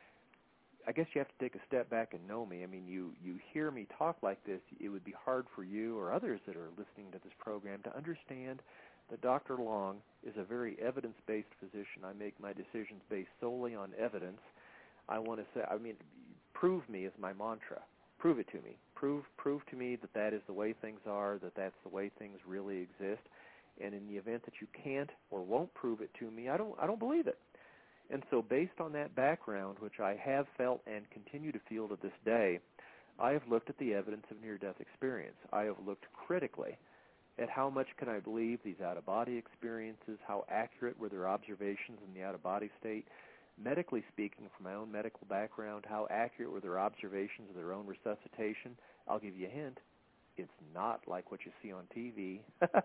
I guess you have to take a step back and know me. I mean, you hear me talk like this, it would be hard for you or others that are listening to this program to understand that Dr. Long is a very evidence-based physician. I make my decisions based solely on evidence. I want to say, I mean, prove me is my mantra. Prove it to me. Prove to me that that is the way things are, that that's the way things really exist. And in the event that you can't or won't prove it to me, I don't believe it. And so based on that background, which I have felt and continue to feel to this day, I have looked at the evidence of near-death experience. I have looked critically at how much can I believe these out-of-body experiences, how accurate were their observations in the out-of-body state. Medically speaking, from my own medical background, how accurate were their observations of their own resuscitation. I'll give you a hint. It's not like what you see on TV.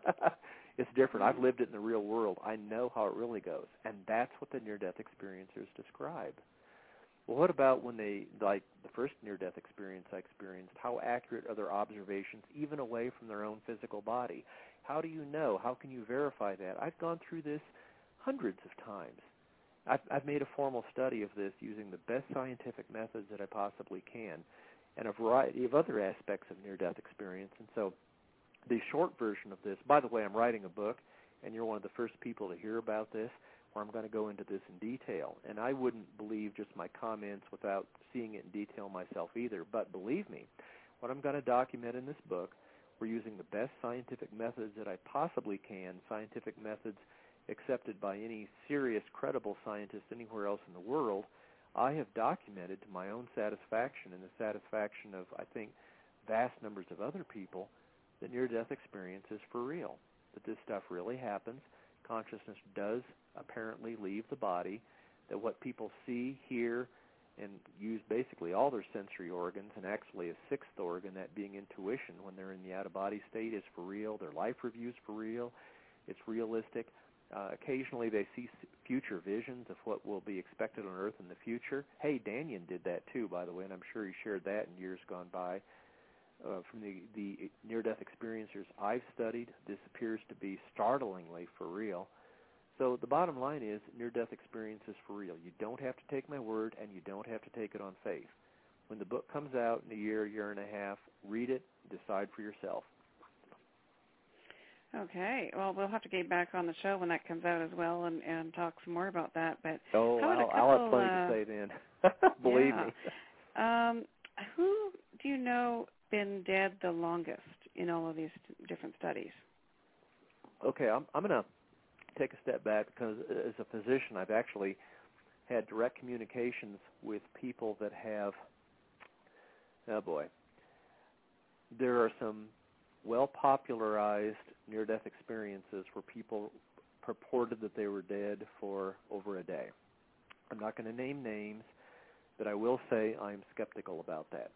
It's different. I've lived it in the real world. I know how it really goes, and that's what the near-death experiencers describe. Well, what about when they, like the first near-death experience I experienced, how accurate are their observations even away from their own physical body? How do you know? How can you verify that? I've gone through this hundreds of times. I've made a formal study of this using the best scientific methods that I possibly can, and a variety of other aspects of near-death experience. And so the short version of this, by the way, I'm writing a book, and you're one of the first people to hear about this, where I'm going to go into this in detail. And I wouldn't believe just my comments without seeing it in detail myself either. But believe me, what I'm going to document in this book, we're using the best scientific methods that I possibly can, scientific methods accepted by any serious, credible scientist anywhere else in the world. I have documented to my own satisfaction and the satisfaction of, I think, vast numbers of other people, that near-death experience is for real, that this stuff really happens. Consciousness does apparently leave the body, that what people see, hear, and use basically all their sensory organs, and actually a sixth organ, that being intuition, when they're in the out-of-body state, is for real. Their life review's for real. It's realistic. Occasionally they see future visions of what will be expected on Earth in the future. Hey, Dannion did that too, by the way, and I'm sure he shared that in years gone by. From the near-death experiencers I've studied, this appears to be startlingly for real. So the bottom line is near-death experience is for real. You don't have to take my word, and you don't have to take it on faith. When the book comes out in a year and a half, read it, decide for yourself. Okay. Well, we'll have to get back on the show when that comes out as well and talk some more about that. But I'll have plenty to say then. Believe me. Who do you know been dead the longest in all of these different studies? Okay, I'm going to take a step back because as a physician, I've actually had direct communications with people that have, there are some well-popularized near-death experiences where people purported that they were dead for over a day. I'm not going to name names, but I will say I'm skeptical about that.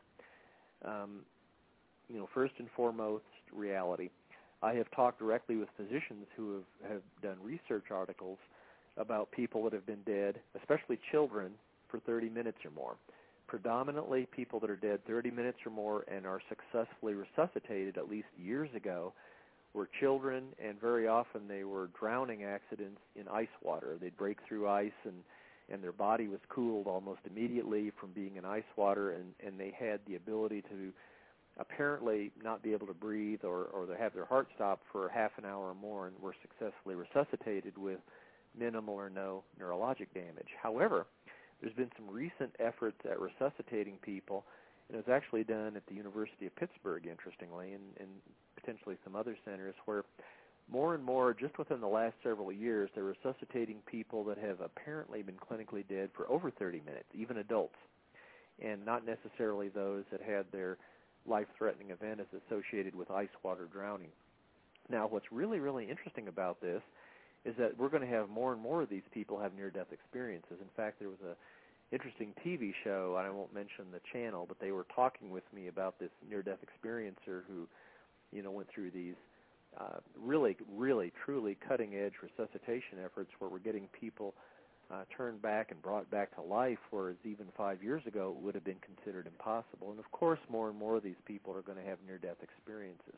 First and foremost, reality. I have talked directly with physicians who have done research articles about people that have been dead, especially children, for 30 minutes or more. Predominantly, people that are dead 30 minutes or more and are successfully resuscitated at least years ago were children, and very often they were drowning accidents in ice water. They'd break through ice, and their body was cooled almost immediately from being in ice water, and they had the ability to apparently not be able to breathe or they have their heart stop for half an hour or more and were successfully resuscitated with minimal or no neurologic damage. However, there's been some recent efforts at resuscitating people, and it was actually done at the University of Pittsburgh, interestingly, and potentially some other centers, where more and more, just within the last several years, they're resuscitating people that have apparently been clinically dead for over 30 minutes, even adults, and not necessarily those that had their life-threatening event as associated with ice water drowning. Now, what's really, really interesting about this is that we're going to have more and more of these people have near-death experiences. In fact, there was an interesting TV show, and I won't mention the channel, but they were talking with me about this near-death experiencer who, went through these really, really, truly cutting-edge resuscitation efforts where we're getting people turned back and brought back to life, whereas even 5 years ago it would have been considered impossible. And, of course, more and more of these people are going to have near-death experiences.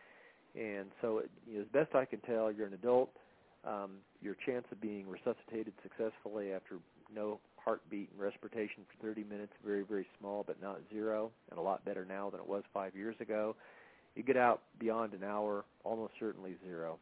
And so, as best I can tell, you're an adult. Your chance of being resuscitated successfully after no heartbeat and respiration for 30 minutes, very, very small, but not zero, and a lot better now than it was 5 years ago. You get out beyond an hour, almost certainly zero.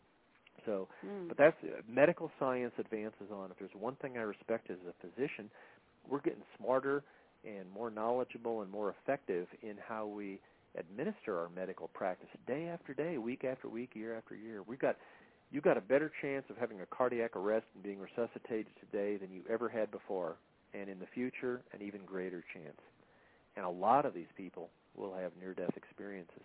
So, but that's medical science advances on. If there's one thing I respect as a physician, we're getting smarter and more knowledgeable and more effective in how we administer our medical practice day after day, week after week, year after year. You've got a better chance of having a cardiac arrest and being resuscitated today than you ever had before, and in the future, an even greater chance. And a lot of these people will have near-death experiences.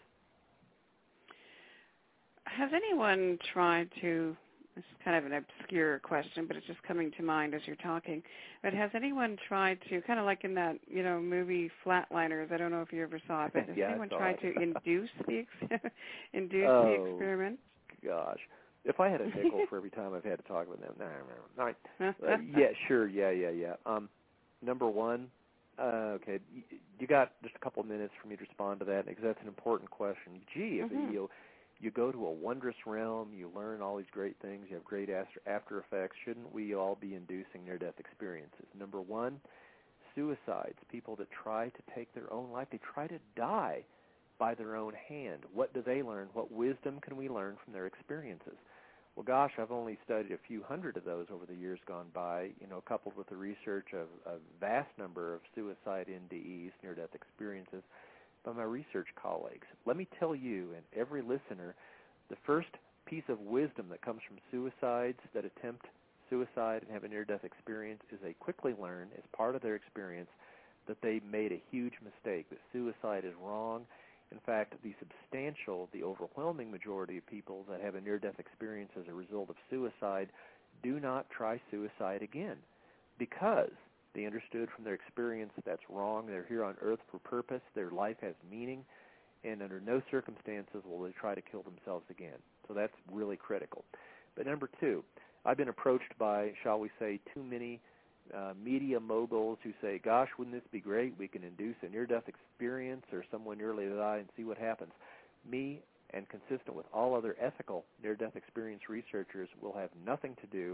Has anyone tried to, this is kind of an obscure question, but it's just coming to mind as you're talking, but has anyone tried to, kind of like in that, movie Flatliners, I don't know if you ever saw it, but has anyone tried to induce the the experiment? Gosh. If I had a nickel for every time I've had to talk with them, yeah, sure, yeah. Number one, okay, you got just a couple of minutes for me to respond to that, because that's an important question. Gee, if you go to a wondrous realm, you learn all these great things, you have great after effects, shouldn't we all be inducing near-death experiences? Number one, suicides, people that try to take their own life, they try to die by their own hand. What do they learn? What wisdom can we learn from their experiences? Well, gosh, I've only studied a few hundred of those over the years gone by, coupled with the research of a vast number of suicide NDEs, near-death experiences, by my research colleagues. Let me tell you and every listener, the first piece of wisdom that comes from suicides that attempt suicide and have a near-death experience is they quickly learn, as part of their experience, that they made a huge mistake, that suicide is wrong. In fact, the overwhelming majority of people that have a near-death experience as a result of suicide do not try suicide again, because they understood from their experience that that's wrong. They're here on earth for purpose. Their life has meaning, and under no circumstances will they try to kill themselves again. So that's really critical. But number two, I've been approached by, shall we say, too many media moguls who say, gosh, wouldn't this be great? We can induce a near-death experience or someone nearly die and see what happens. Me, and consistent with all other ethical near-death experience researchers, will have nothing to do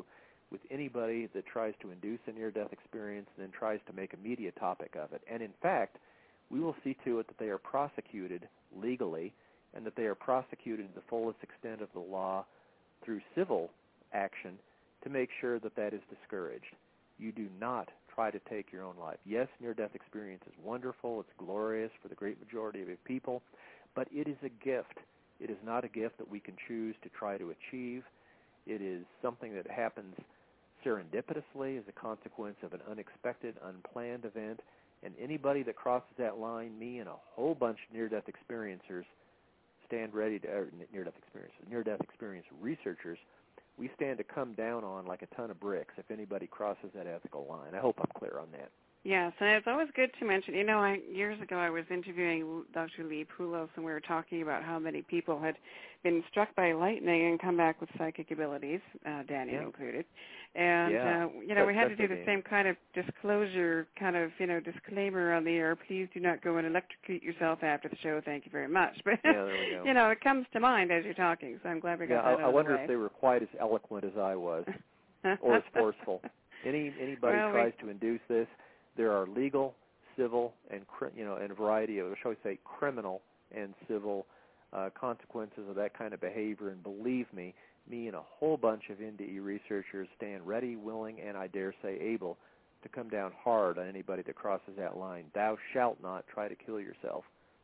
with anybody that tries to induce a near-death experience and then tries to make a media topic of it. And in fact, we will see to it that they are prosecuted legally and that they are prosecuted to the fullest extent of the law through civil action to make sure that that is discouraged. You do not try to take your own life. Yes, near-death experience is wonderful. It's glorious for the great majority of people, but it is a gift. It is not a gift that we can choose to try to achieve. It is something that happens serendipitously as a consequence of an unexpected, unplanned event, and anybody that crosses that line, me and a whole bunch of near-death experiencers stand ready to, near-death experience researchers, we stand to come down on like a ton of bricks if anybody crosses that ethical line. I hope I'm clear on that. Yes, and it's always good to mention, years ago I was interviewing Dr. Lee Poulos, and we were talking about how many people had been struck by lightning and come back with psychic abilities, Daniel included. And, we had to do the same kind of disclosure, disclaimer on the air. Please do not go and electrocute yourself after the show. Thank you very much. But, there we go. It comes to mind as you're talking, so I'm glad we got that out of the way. I wonder if they were quite as eloquent as I was or as forceful. Anybody tries to induce this, there are legal, civil, and a variety of, shall we say, criminal and civil consequences of that kind of behavior. And believe me and a whole bunch of NDE researchers stand ready, willing, and I dare say able to come down hard on anybody that crosses that line. Thou shalt not try to kill yourself.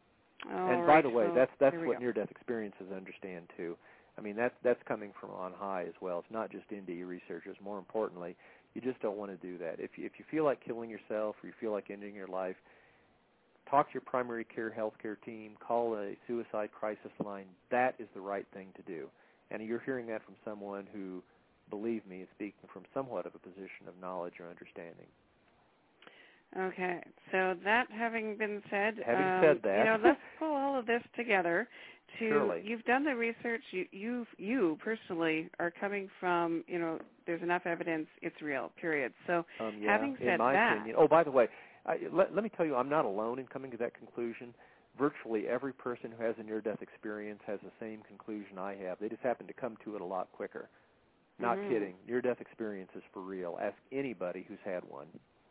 By the way, that's what near-death experiences understand too. I mean, that's coming from on high as well. It's not just NDE researchers. More importantly, you just don't want to do that. If you feel like killing yourself or you feel like ending your life, talk to your primary care healthcare team, call a suicide crisis line. That is the right thing to do. And you're hearing that from someone who, believe me, is speaking from somewhat of a position of knowledge or understanding. Okay, so that having been said, let's pull all of this together. Surely. You've done the research. You personally are coming from, there's enough evidence, it's real, period. So having said in my that. opinion, oh, by the way, let me tell you, I'm not alone in coming to that conclusion. Virtually every person who has a near-death experience has the same conclusion I have. They just happen to come to it a lot quicker. Not kidding. Near-death experience is for real. Ask anybody who's had one.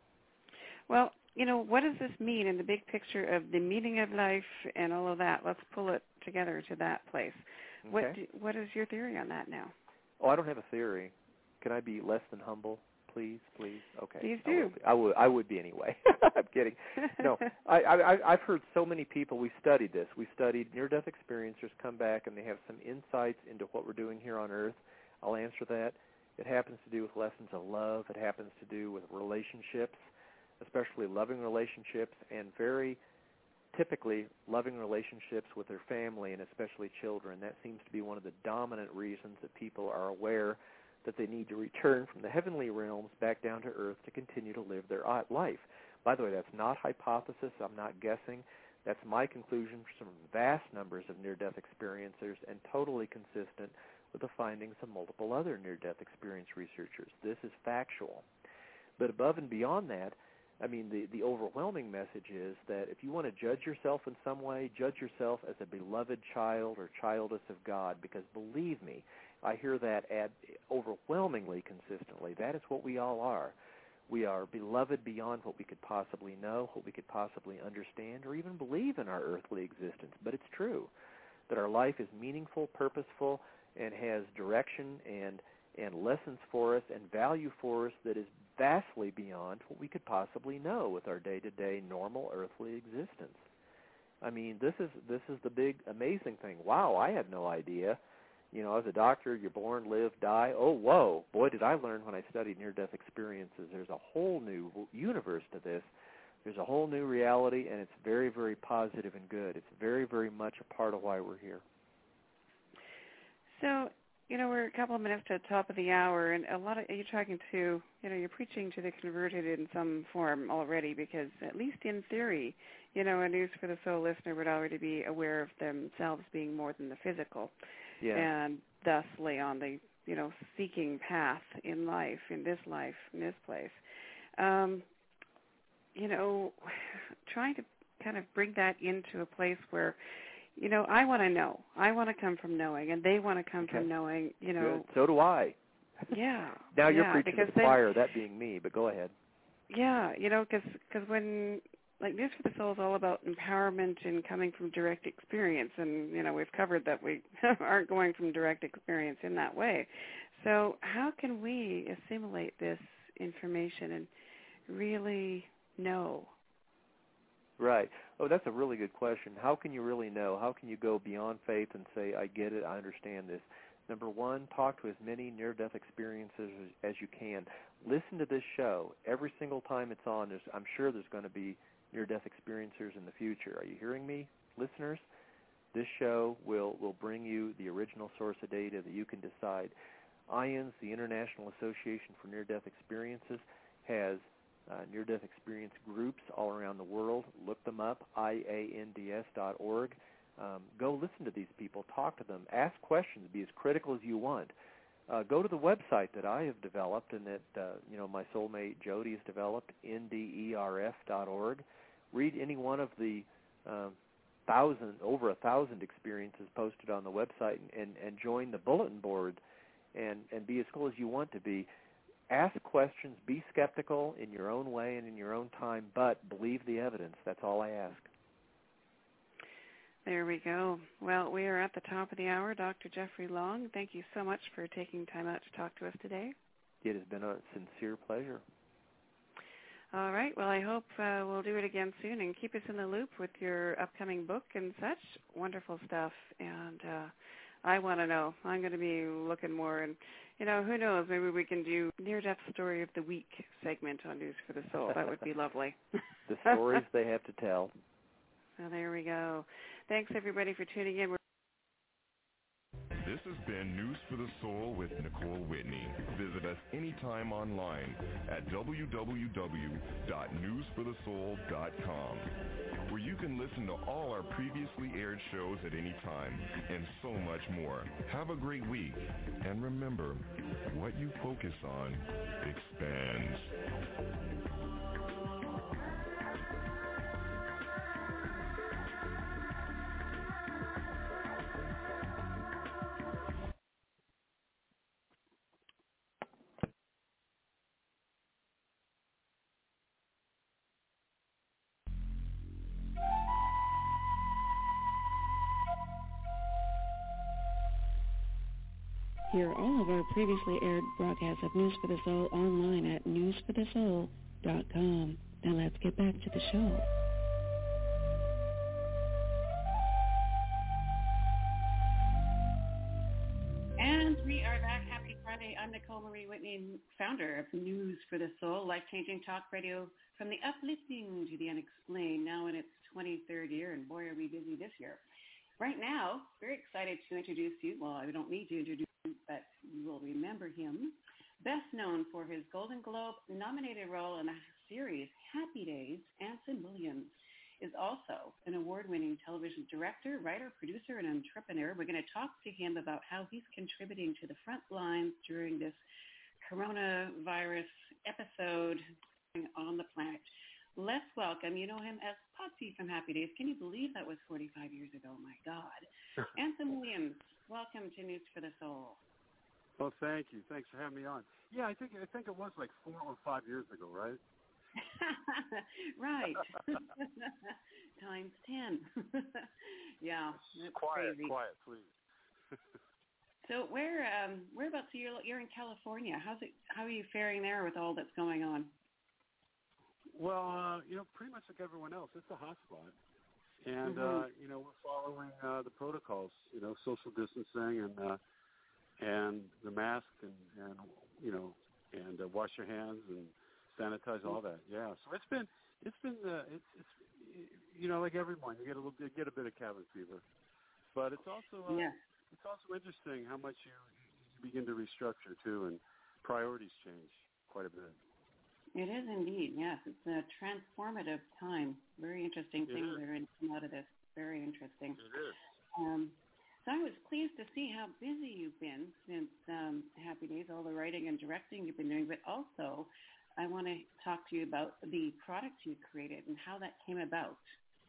Well, what does this mean in the big picture of the meaning of life and all of that? Let's pull it together to that place. Okay. What is your theory on that now? Oh, I don't have a theory. Can I be less than humble? Please. Okay. Please do. I would be anyway. I'm kidding. No, I've heard so many people. We studied this. We studied near-death experiencers come back and they have some insights into what we're doing here on Earth. I'll answer that. It happens to do with lessons of love. It happens to do with relationships, especially loving relationships, and very typically loving relationships with their family and especially children. That seems to be one of the dominant reasons that people are aware that they need to return from the heavenly realms back down to earth to continue to live their life. By the way, that's not hypothesis. I'm not guessing. That's my conclusion from vast numbers of near-death experiencers and totally consistent with the findings of multiple other near-death experience researchers. This is factual. But above and beyond that, I mean, the overwhelming message is that if you want to judge yourself in some way, judge yourself as a beloved child or childess of God, because believe me, I hear that overwhelmingly consistently. That is what we all are. We are beloved beyond what we could possibly know, what we could possibly understand, or even believe in our earthly existence. But it's true that our life is meaningful, purposeful, and has direction and lessons for us and value for us that is vastly beyond what we could possibly know with our day-to-day normal earthly existence. I mean, this is the big amazing thing. Wow, I had no idea. As a doctor, you're born, live, die. Oh, whoa. Boy, did I learn when I studied near-death experiences. There's a whole new universe to this. There's a whole new reality, and it's very, very positive and good. It's very, very much a part of why we're here. So, we're a couple of minutes to the top of the hour, and you're talking to, you're preaching to the converted in some form already, because at least in theory, a News for the Soul listener would already be aware of themselves being more than the physical. Yeah. And thus lay on the, seeking path in life, in this place. Trying to kind of bring that into a place where, I want to know. I want to come from knowing, and they want to come from knowing, Good. So do I. Yeah. Now you're yeah, preaching to the choir, that being me, but go ahead. Yeah, because when, like, News for the Soul is all about empowerment and coming from direct experience, and, we've covered that we aren't going from direct experience in that way. So how can we assimilate this information and really know? Right. Oh, that's a really good question. How can you really know? How can you go beyond faith and say, I get it, I understand this? Number one, talk to as many near-death experiences as you can. Listen to this show. Every single time it's on, I'm sure there's going to be near-death experiencers in the future. Are you hearing me, listeners? This show will bring you the original source of data that you can decide. IANDS, the International Association for Near-Death Experiences, has near-death experience groups all around the world. Look them up, IANDS.org. Go listen to these people, talk to them, ask questions, be as critical as you want. Go to the website that I have developed and that my soulmate Jody has developed, nderf.org. Read any one of the over 1,000 experiences posted on the website and join the bulletin board and be as cool as you want to be. Ask questions, be skeptical in your own way and in your own time, but believe the evidence. That's all I ask. There we go. Well, we are at the top of the hour. Dr. Jeffrey Long, thank you so much for taking time out to talk to us today. It has been a sincere pleasure. All right. Well, I hope we'll do it again soon, and keep us in the loop with your upcoming book and such. Wonderful stuff. And I want to know. I'm going to be looking more, and, who knows, maybe we can do Near-Death Story of the Week segment on News for the Soul. That would be lovely. The stories they have to tell. Well, there we go. Thanks, everybody, for tuning in. This has been News for the Soul with Nicole Whitney. Visit us anytime online at www.newsforthesoul.com, where you can listen to all our previously aired shows at any time and so much more. Have a great week, and remember, what you focus on expands. Hear all of our previously aired broadcasts of News for the Soul online at newsforthesoul.com. Now let's get back to the show. And we are back. Happy Friday. I'm Nicole Marie Whitney, founder of News for the Soul, life-changing talk radio from the uplifting to the unexplained, now in its 23rd year, and boy, are we busy this year. Right now, very excited to introduce you. Well, I don't need to introduce him, but you will remember him. Best known for his Golden Globe-nominated role in the series Happy Days, Anson Williams is also an award-winning television director, writer, producer, and entrepreneur. We're going to talk to him about how he's contributing to the front lines during this coronavirus episode on the planet. Let's welcome, you know him as Potsy from Happy Days. Can you believe that was 45 years ago? My God. Anson Williams, welcome to News for the Soul. Well, thank you. Thanks for having me on. Yeah, I think it was like 4 or 5 years ago, right? Right. Times 10. Yeah, that's quiet, crazy. Quiet, please. So whereabouts you're in California? How are you faring there with all that's going on? Well, pretty much like everyone else, it's a hotspot, and we're following the protocols, social distancing and the mask and wash your hands and sanitize, all that. Yeah, so it's been like every morning you get a bit of cabin fever, but it's also interesting how much you begin to restructure too, and priorities change quite a bit. It is indeed, yes. It's a transformative time. Very interesting things that are going to come out of this. Very interesting. It is. So I was pleased to see how busy you've been since Happy Days, all the writing and directing you've been doing, but also I want to talk to you about the product you created and how that came about.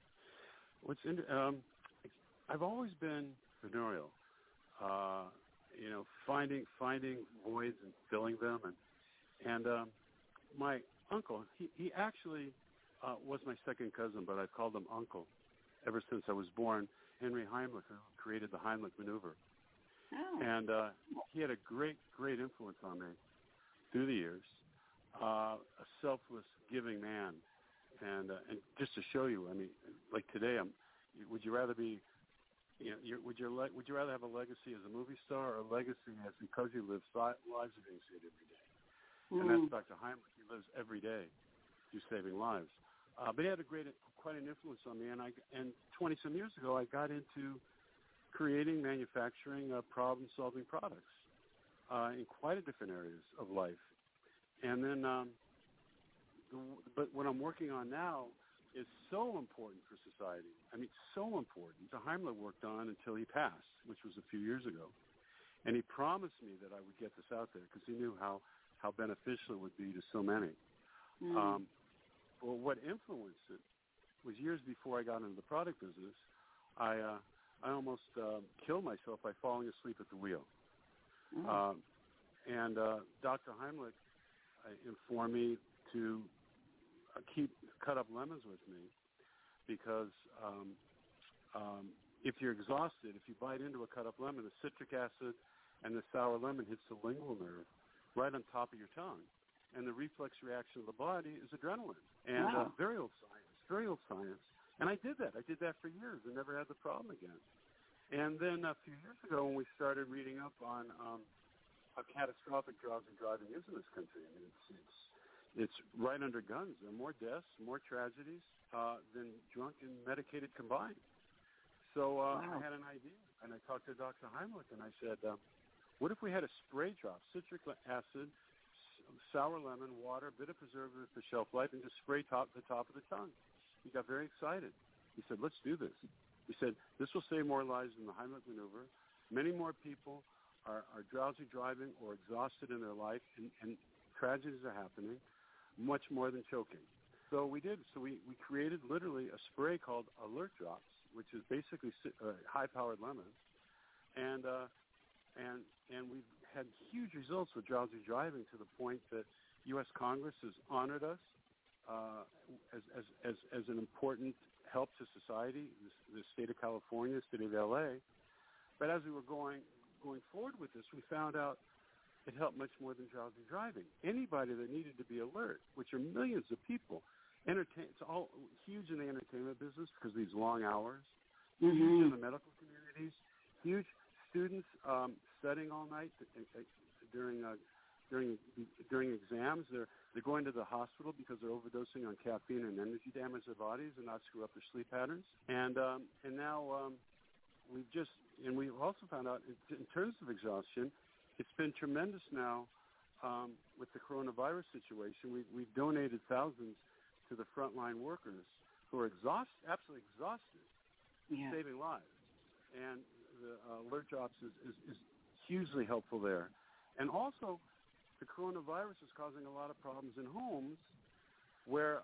I've always been entrepreneurial, finding voids and filling them. And my uncle, he actually was my second cousin, but I've called him Uncle ever since I was born, Henry Heimlich, who created the Heimlich maneuver. Oh. And he had a great influence on me through the years, a selfless, giving man. And just to show you, I mean, like today, would you rather be, would you rather have a legacy as a movie star or a legacy as because you live lives are being saved every day? And that's Dr. Heimlich. He lives every day through saving lives. But he had quite an influence on me. And 20-some years ago, I got into creating, manufacturing, problem-solving products in quite a different areas of life. And then, but what I'm working on now is so important for society. I mean, so important. The Heimlich worked on until he passed, which was a few years ago. And he promised me that I would get this out there because he knew how beneficial it would be to so many. Well, what influenced it was years before I got into the product business, I almost killed myself by falling asleep at the wheel. And Dr. Heimlich informed me to cut up lemons with me because if you're exhausted, if you bite into a cut up lemon, the citric acid and the sour lemon hits the lingual nerve right on top of your tongue. And the reflex reaction of the body is adrenaline. And very old science. And I did that. I did that for years and never had the problem again. And then a few years ago when we started reading up on how catastrophic drowsy driving is in this country, I mean, it's right under guns. There are more deaths, more tragedies than drunk and medicated combined. So I had an idea, and I talked to Dr. Heimlich, and I said, what if we had a spray drop, citric acid, sour lemon, water, a bit of preservative for shelf life, and just spray the top of the tongue? He got very excited. He said, let's do this. He said, this will save more lives than the Heimlich maneuver. Many more people are drowsy driving or exhausted in their life, and tragedies are happening, much more than choking. So we did. So we created literally a spray called Alert Drops, which is basically high-powered lemons. And we've had huge results with drowsy driving to the point that U.S. Congress has honored us as an important help to society, the state of California, the state of L.A. But as we were going forward with this, we found out it helped much more than drowsy driving. Anybody that needed to be alert, which are millions of people, it's all huge in the entertainment business because of these long hours, huge in the medical communities, huge students studying all night during exams. They're going to the hospital because they're overdosing on caffeine and energy damage their bodies and not screw up their sleep patterns. And now we've also found out in terms of exhaustion, it's been tremendous now with the coronavirus situation. We've donated thousands to the frontline workers who are absolutely exhausted, saving lives. And the Alert Drops is hugely helpful there. And also, the coronavirus is causing a lot of problems in homes where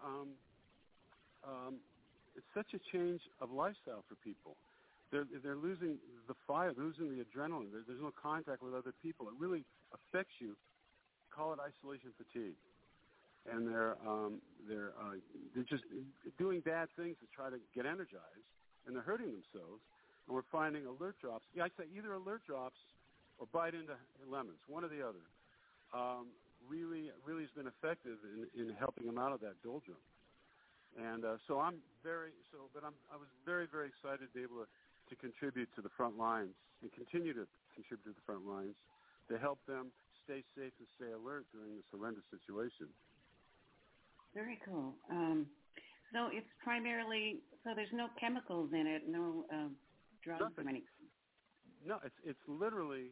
it's such a change of lifestyle for people. They're losing the fire, losing the adrenaline. There's no contact with other people. It really affects you. Call it isolation fatigue. And they're just doing bad things to try to get energized, and they're hurting themselves. And we're finding Alert Drops. I say either Alert Drops or bite into lemons, one or the other. Really has been effective in helping them out of that doldrum. And I was very, very excited to be able to contribute to the front lines and continue to contribute to the front lines to help them stay safe and stay alert during this horrendous situation. Very cool. So it's primarily, there's no chemicals in it, no drugs or anything. No, it's literally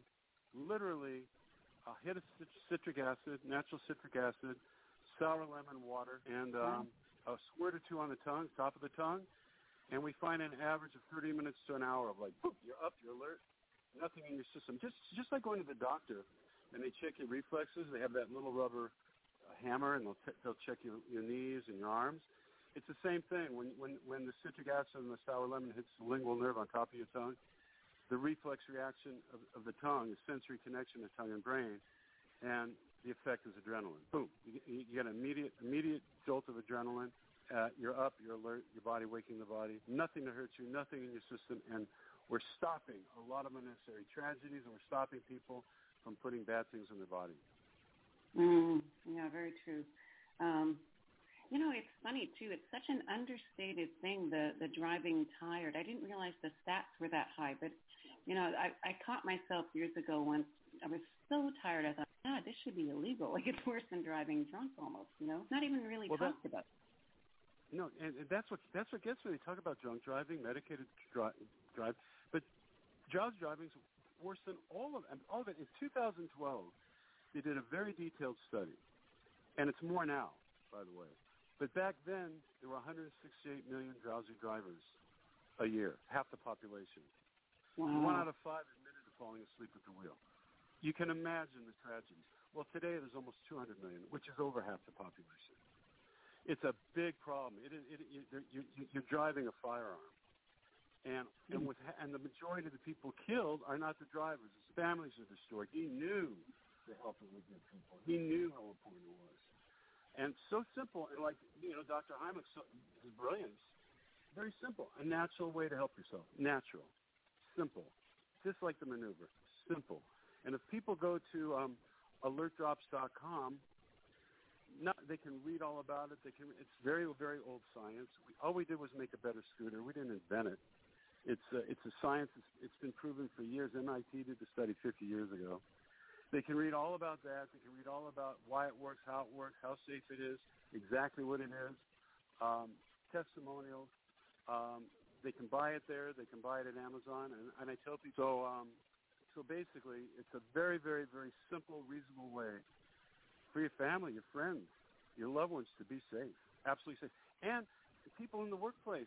a hit of citric acid, natural citric acid, sour lemon water, and a squirt or two on the tongue, top of the tongue. And we find an average of 30 minutes to an hour of like, boop, you're up, you're alert, nothing in your system. Just like going to the doctor and they check your reflexes. They have that little rubber hammer and they'll check your knees and your arms. It's the same thing. When the citric acid and the sour lemon hits the lingual nerve on top of your tongue, the reflex reaction of the tongue, the sensory connection of tongue and brain, and the effect is adrenaline. Boom. You get an immediate jolt of adrenaline. You're up, you're alert, your body waking the body. Nothing to hurt you, nothing in your system, and we're stopping a lot of unnecessary tragedies, and we're stopping people from putting bad things in their body. Yeah, very true. It's funny, too. It's such an understated thing, the driving tired. I didn't realize the stats were that high, but, I caught myself years ago once. I was so tired, I thought, God, this should be illegal. Like, it's worse than driving drunk almost, It's not even really talked about. No, and that's what gets me. They talk about drunk driving, medicated drive, but drowsy driving is worse than all of it. In 2012, they did a very detailed study, and it's more now, by the way. But back then, there were 168 million drowsy drivers a year, half the population. Wow. 1 out of 5 admitted to falling asleep at the wheel. You can imagine the tragedies. Well, today there's almost 200 million, which is over half the population. It's a big problem. You're driving a firearm, and the majority of the people killed are not the drivers. His families are destroyed. He knew the health of the good people. He knew how important it was, and so simple. And Dr. Hyman's his brilliance, very simple. A natural way to help yourself. Natural, simple, just like the maneuver. Simple. And if people go to alertdrops.com. They can read all about it. It's very, very old science. All we did was make a better scooter. We didn't invent it. It's a science. It's been proven for years. MIT did the study 50 years ago. They can read all about that. They can read all about why it works, how safe it is, exactly what it is, testimonials. They can buy it there. They can buy it at Amazon. And I tell people, so basically, it's a very, very, very simple, reasonable way for your family, your friends, your loved ones to be safe, absolutely safe. And people in the workplace,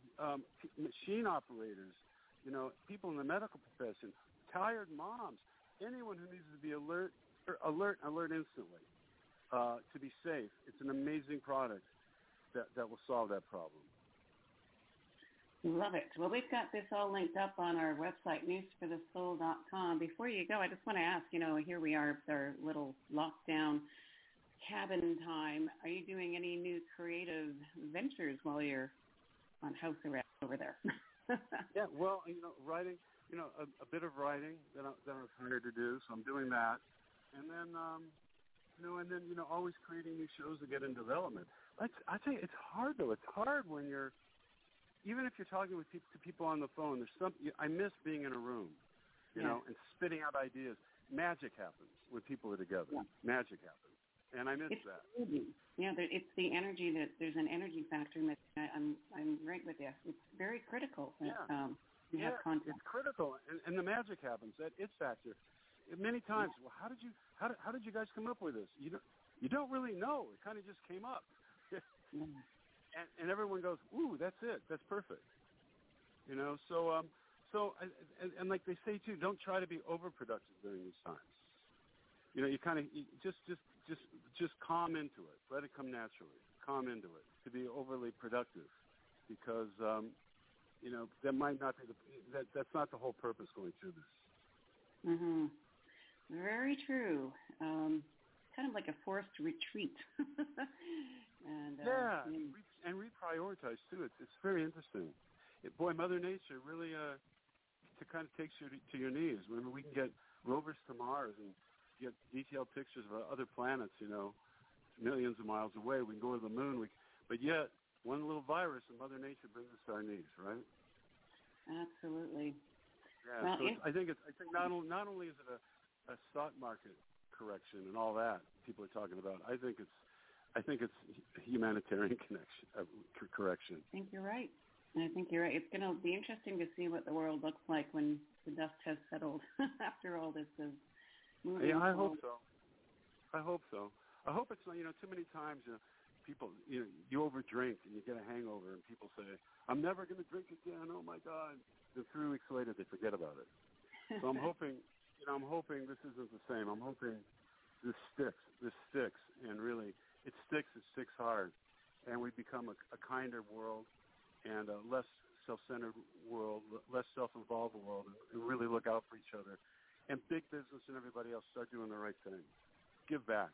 machine operators, people in the medical profession, tired moms, anyone who needs to be alert instantly to be safe. It's an amazing product that will solve that problem. Love it. Well, we've got this all linked up on our website, newsforthesoul.com. Before you go, I just want to ask, here we are with our little lockdown cabin time. Are you doing any new creative ventures while you're on house arrest over there? Yeah, well, writing, a bit of writing that I'm hired to do, so I'm doing that. And then, always creating new shows that get in development. I tell you, it's hard, though. It's hard when you're, even if you're talking to people on the phone, I miss being in a room, and spitting out ideas. Magic happens when people are together. Yeah. Magic happens, and I miss that. Yeah, it's the energy there's an energy factor. I'm right with you. It's very critical that you have contact. It's critical, and the magic happens. That it factor. Many times, well, how did you guys come up with this? You don't really know. It kind of just came up. And everyone goes, ooh, that's it. That's perfect. So like they say too, don't try to be overproductive during these times. You kind of just calm into it. Let it come naturally. Calm into it. To be overly productive, because that might not be that's not the whole purpose going through this. Mhm. Very true. Kind of like a forced retreat. And reprioritize too. It's very interesting. Mother Nature really kind of takes you to your knees. Remember, we can get rovers to Mars and get detailed pictures of other planets. Millions of miles away. We can go to the moon. But yet, one little virus and Mother Nature brings us to our knees, right? Absolutely. Yeah. Well, So I think not only is it a stock market correction and all that people are talking about. I think it's humanitarian correction. I think you're right. It's going to be interesting to see what the world looks like when the dust has settled after all this is moving. Yeah, I hope so. I hope it's not, too many times, people, you overdrink and you get a hangover and people say, I'm never going to drink again. Oh my God. Then 3 weeks later they forget about it. So I'm hoping this isn't the same. I'm hoping this sticks, and really it sticks hard, and we become a kinder world and a less self-centered world, less self-involved world, and really look out for each other. And big business and everybody else start doing the right thing. Give back.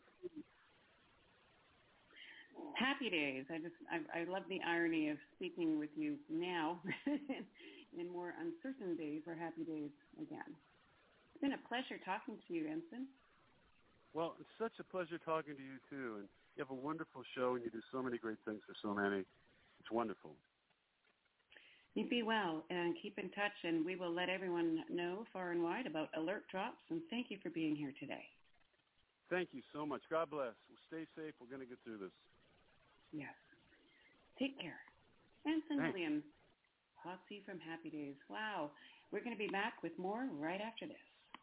Happy days. I love the irony of speaking with you now in more uncertain days or happy days again. It's been a pleasure talking to you, Ensign. Well, it's such a pleasure talking to you, too. And you have a wonderful show, and you do so many great things for so many. It's wonderful. You be well, and keep in touch, and we will let everyone know far and wide about alert drops, and thank you for being here today. Thank you so much. God bless. We'll stay safe. We're going to get through this. Yes. Take care. Ensign Thanks. Williams, Potsy from Happy Days. Wow. We're going to be back with more right after this.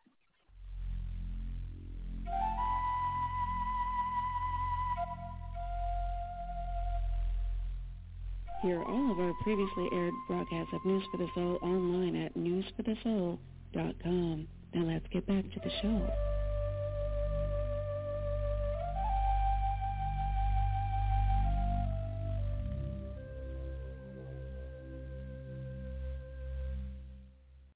Hear all of our previously aired broadcasts of News for the Soul online at newsforthesoul.com. Now let's get back to the show.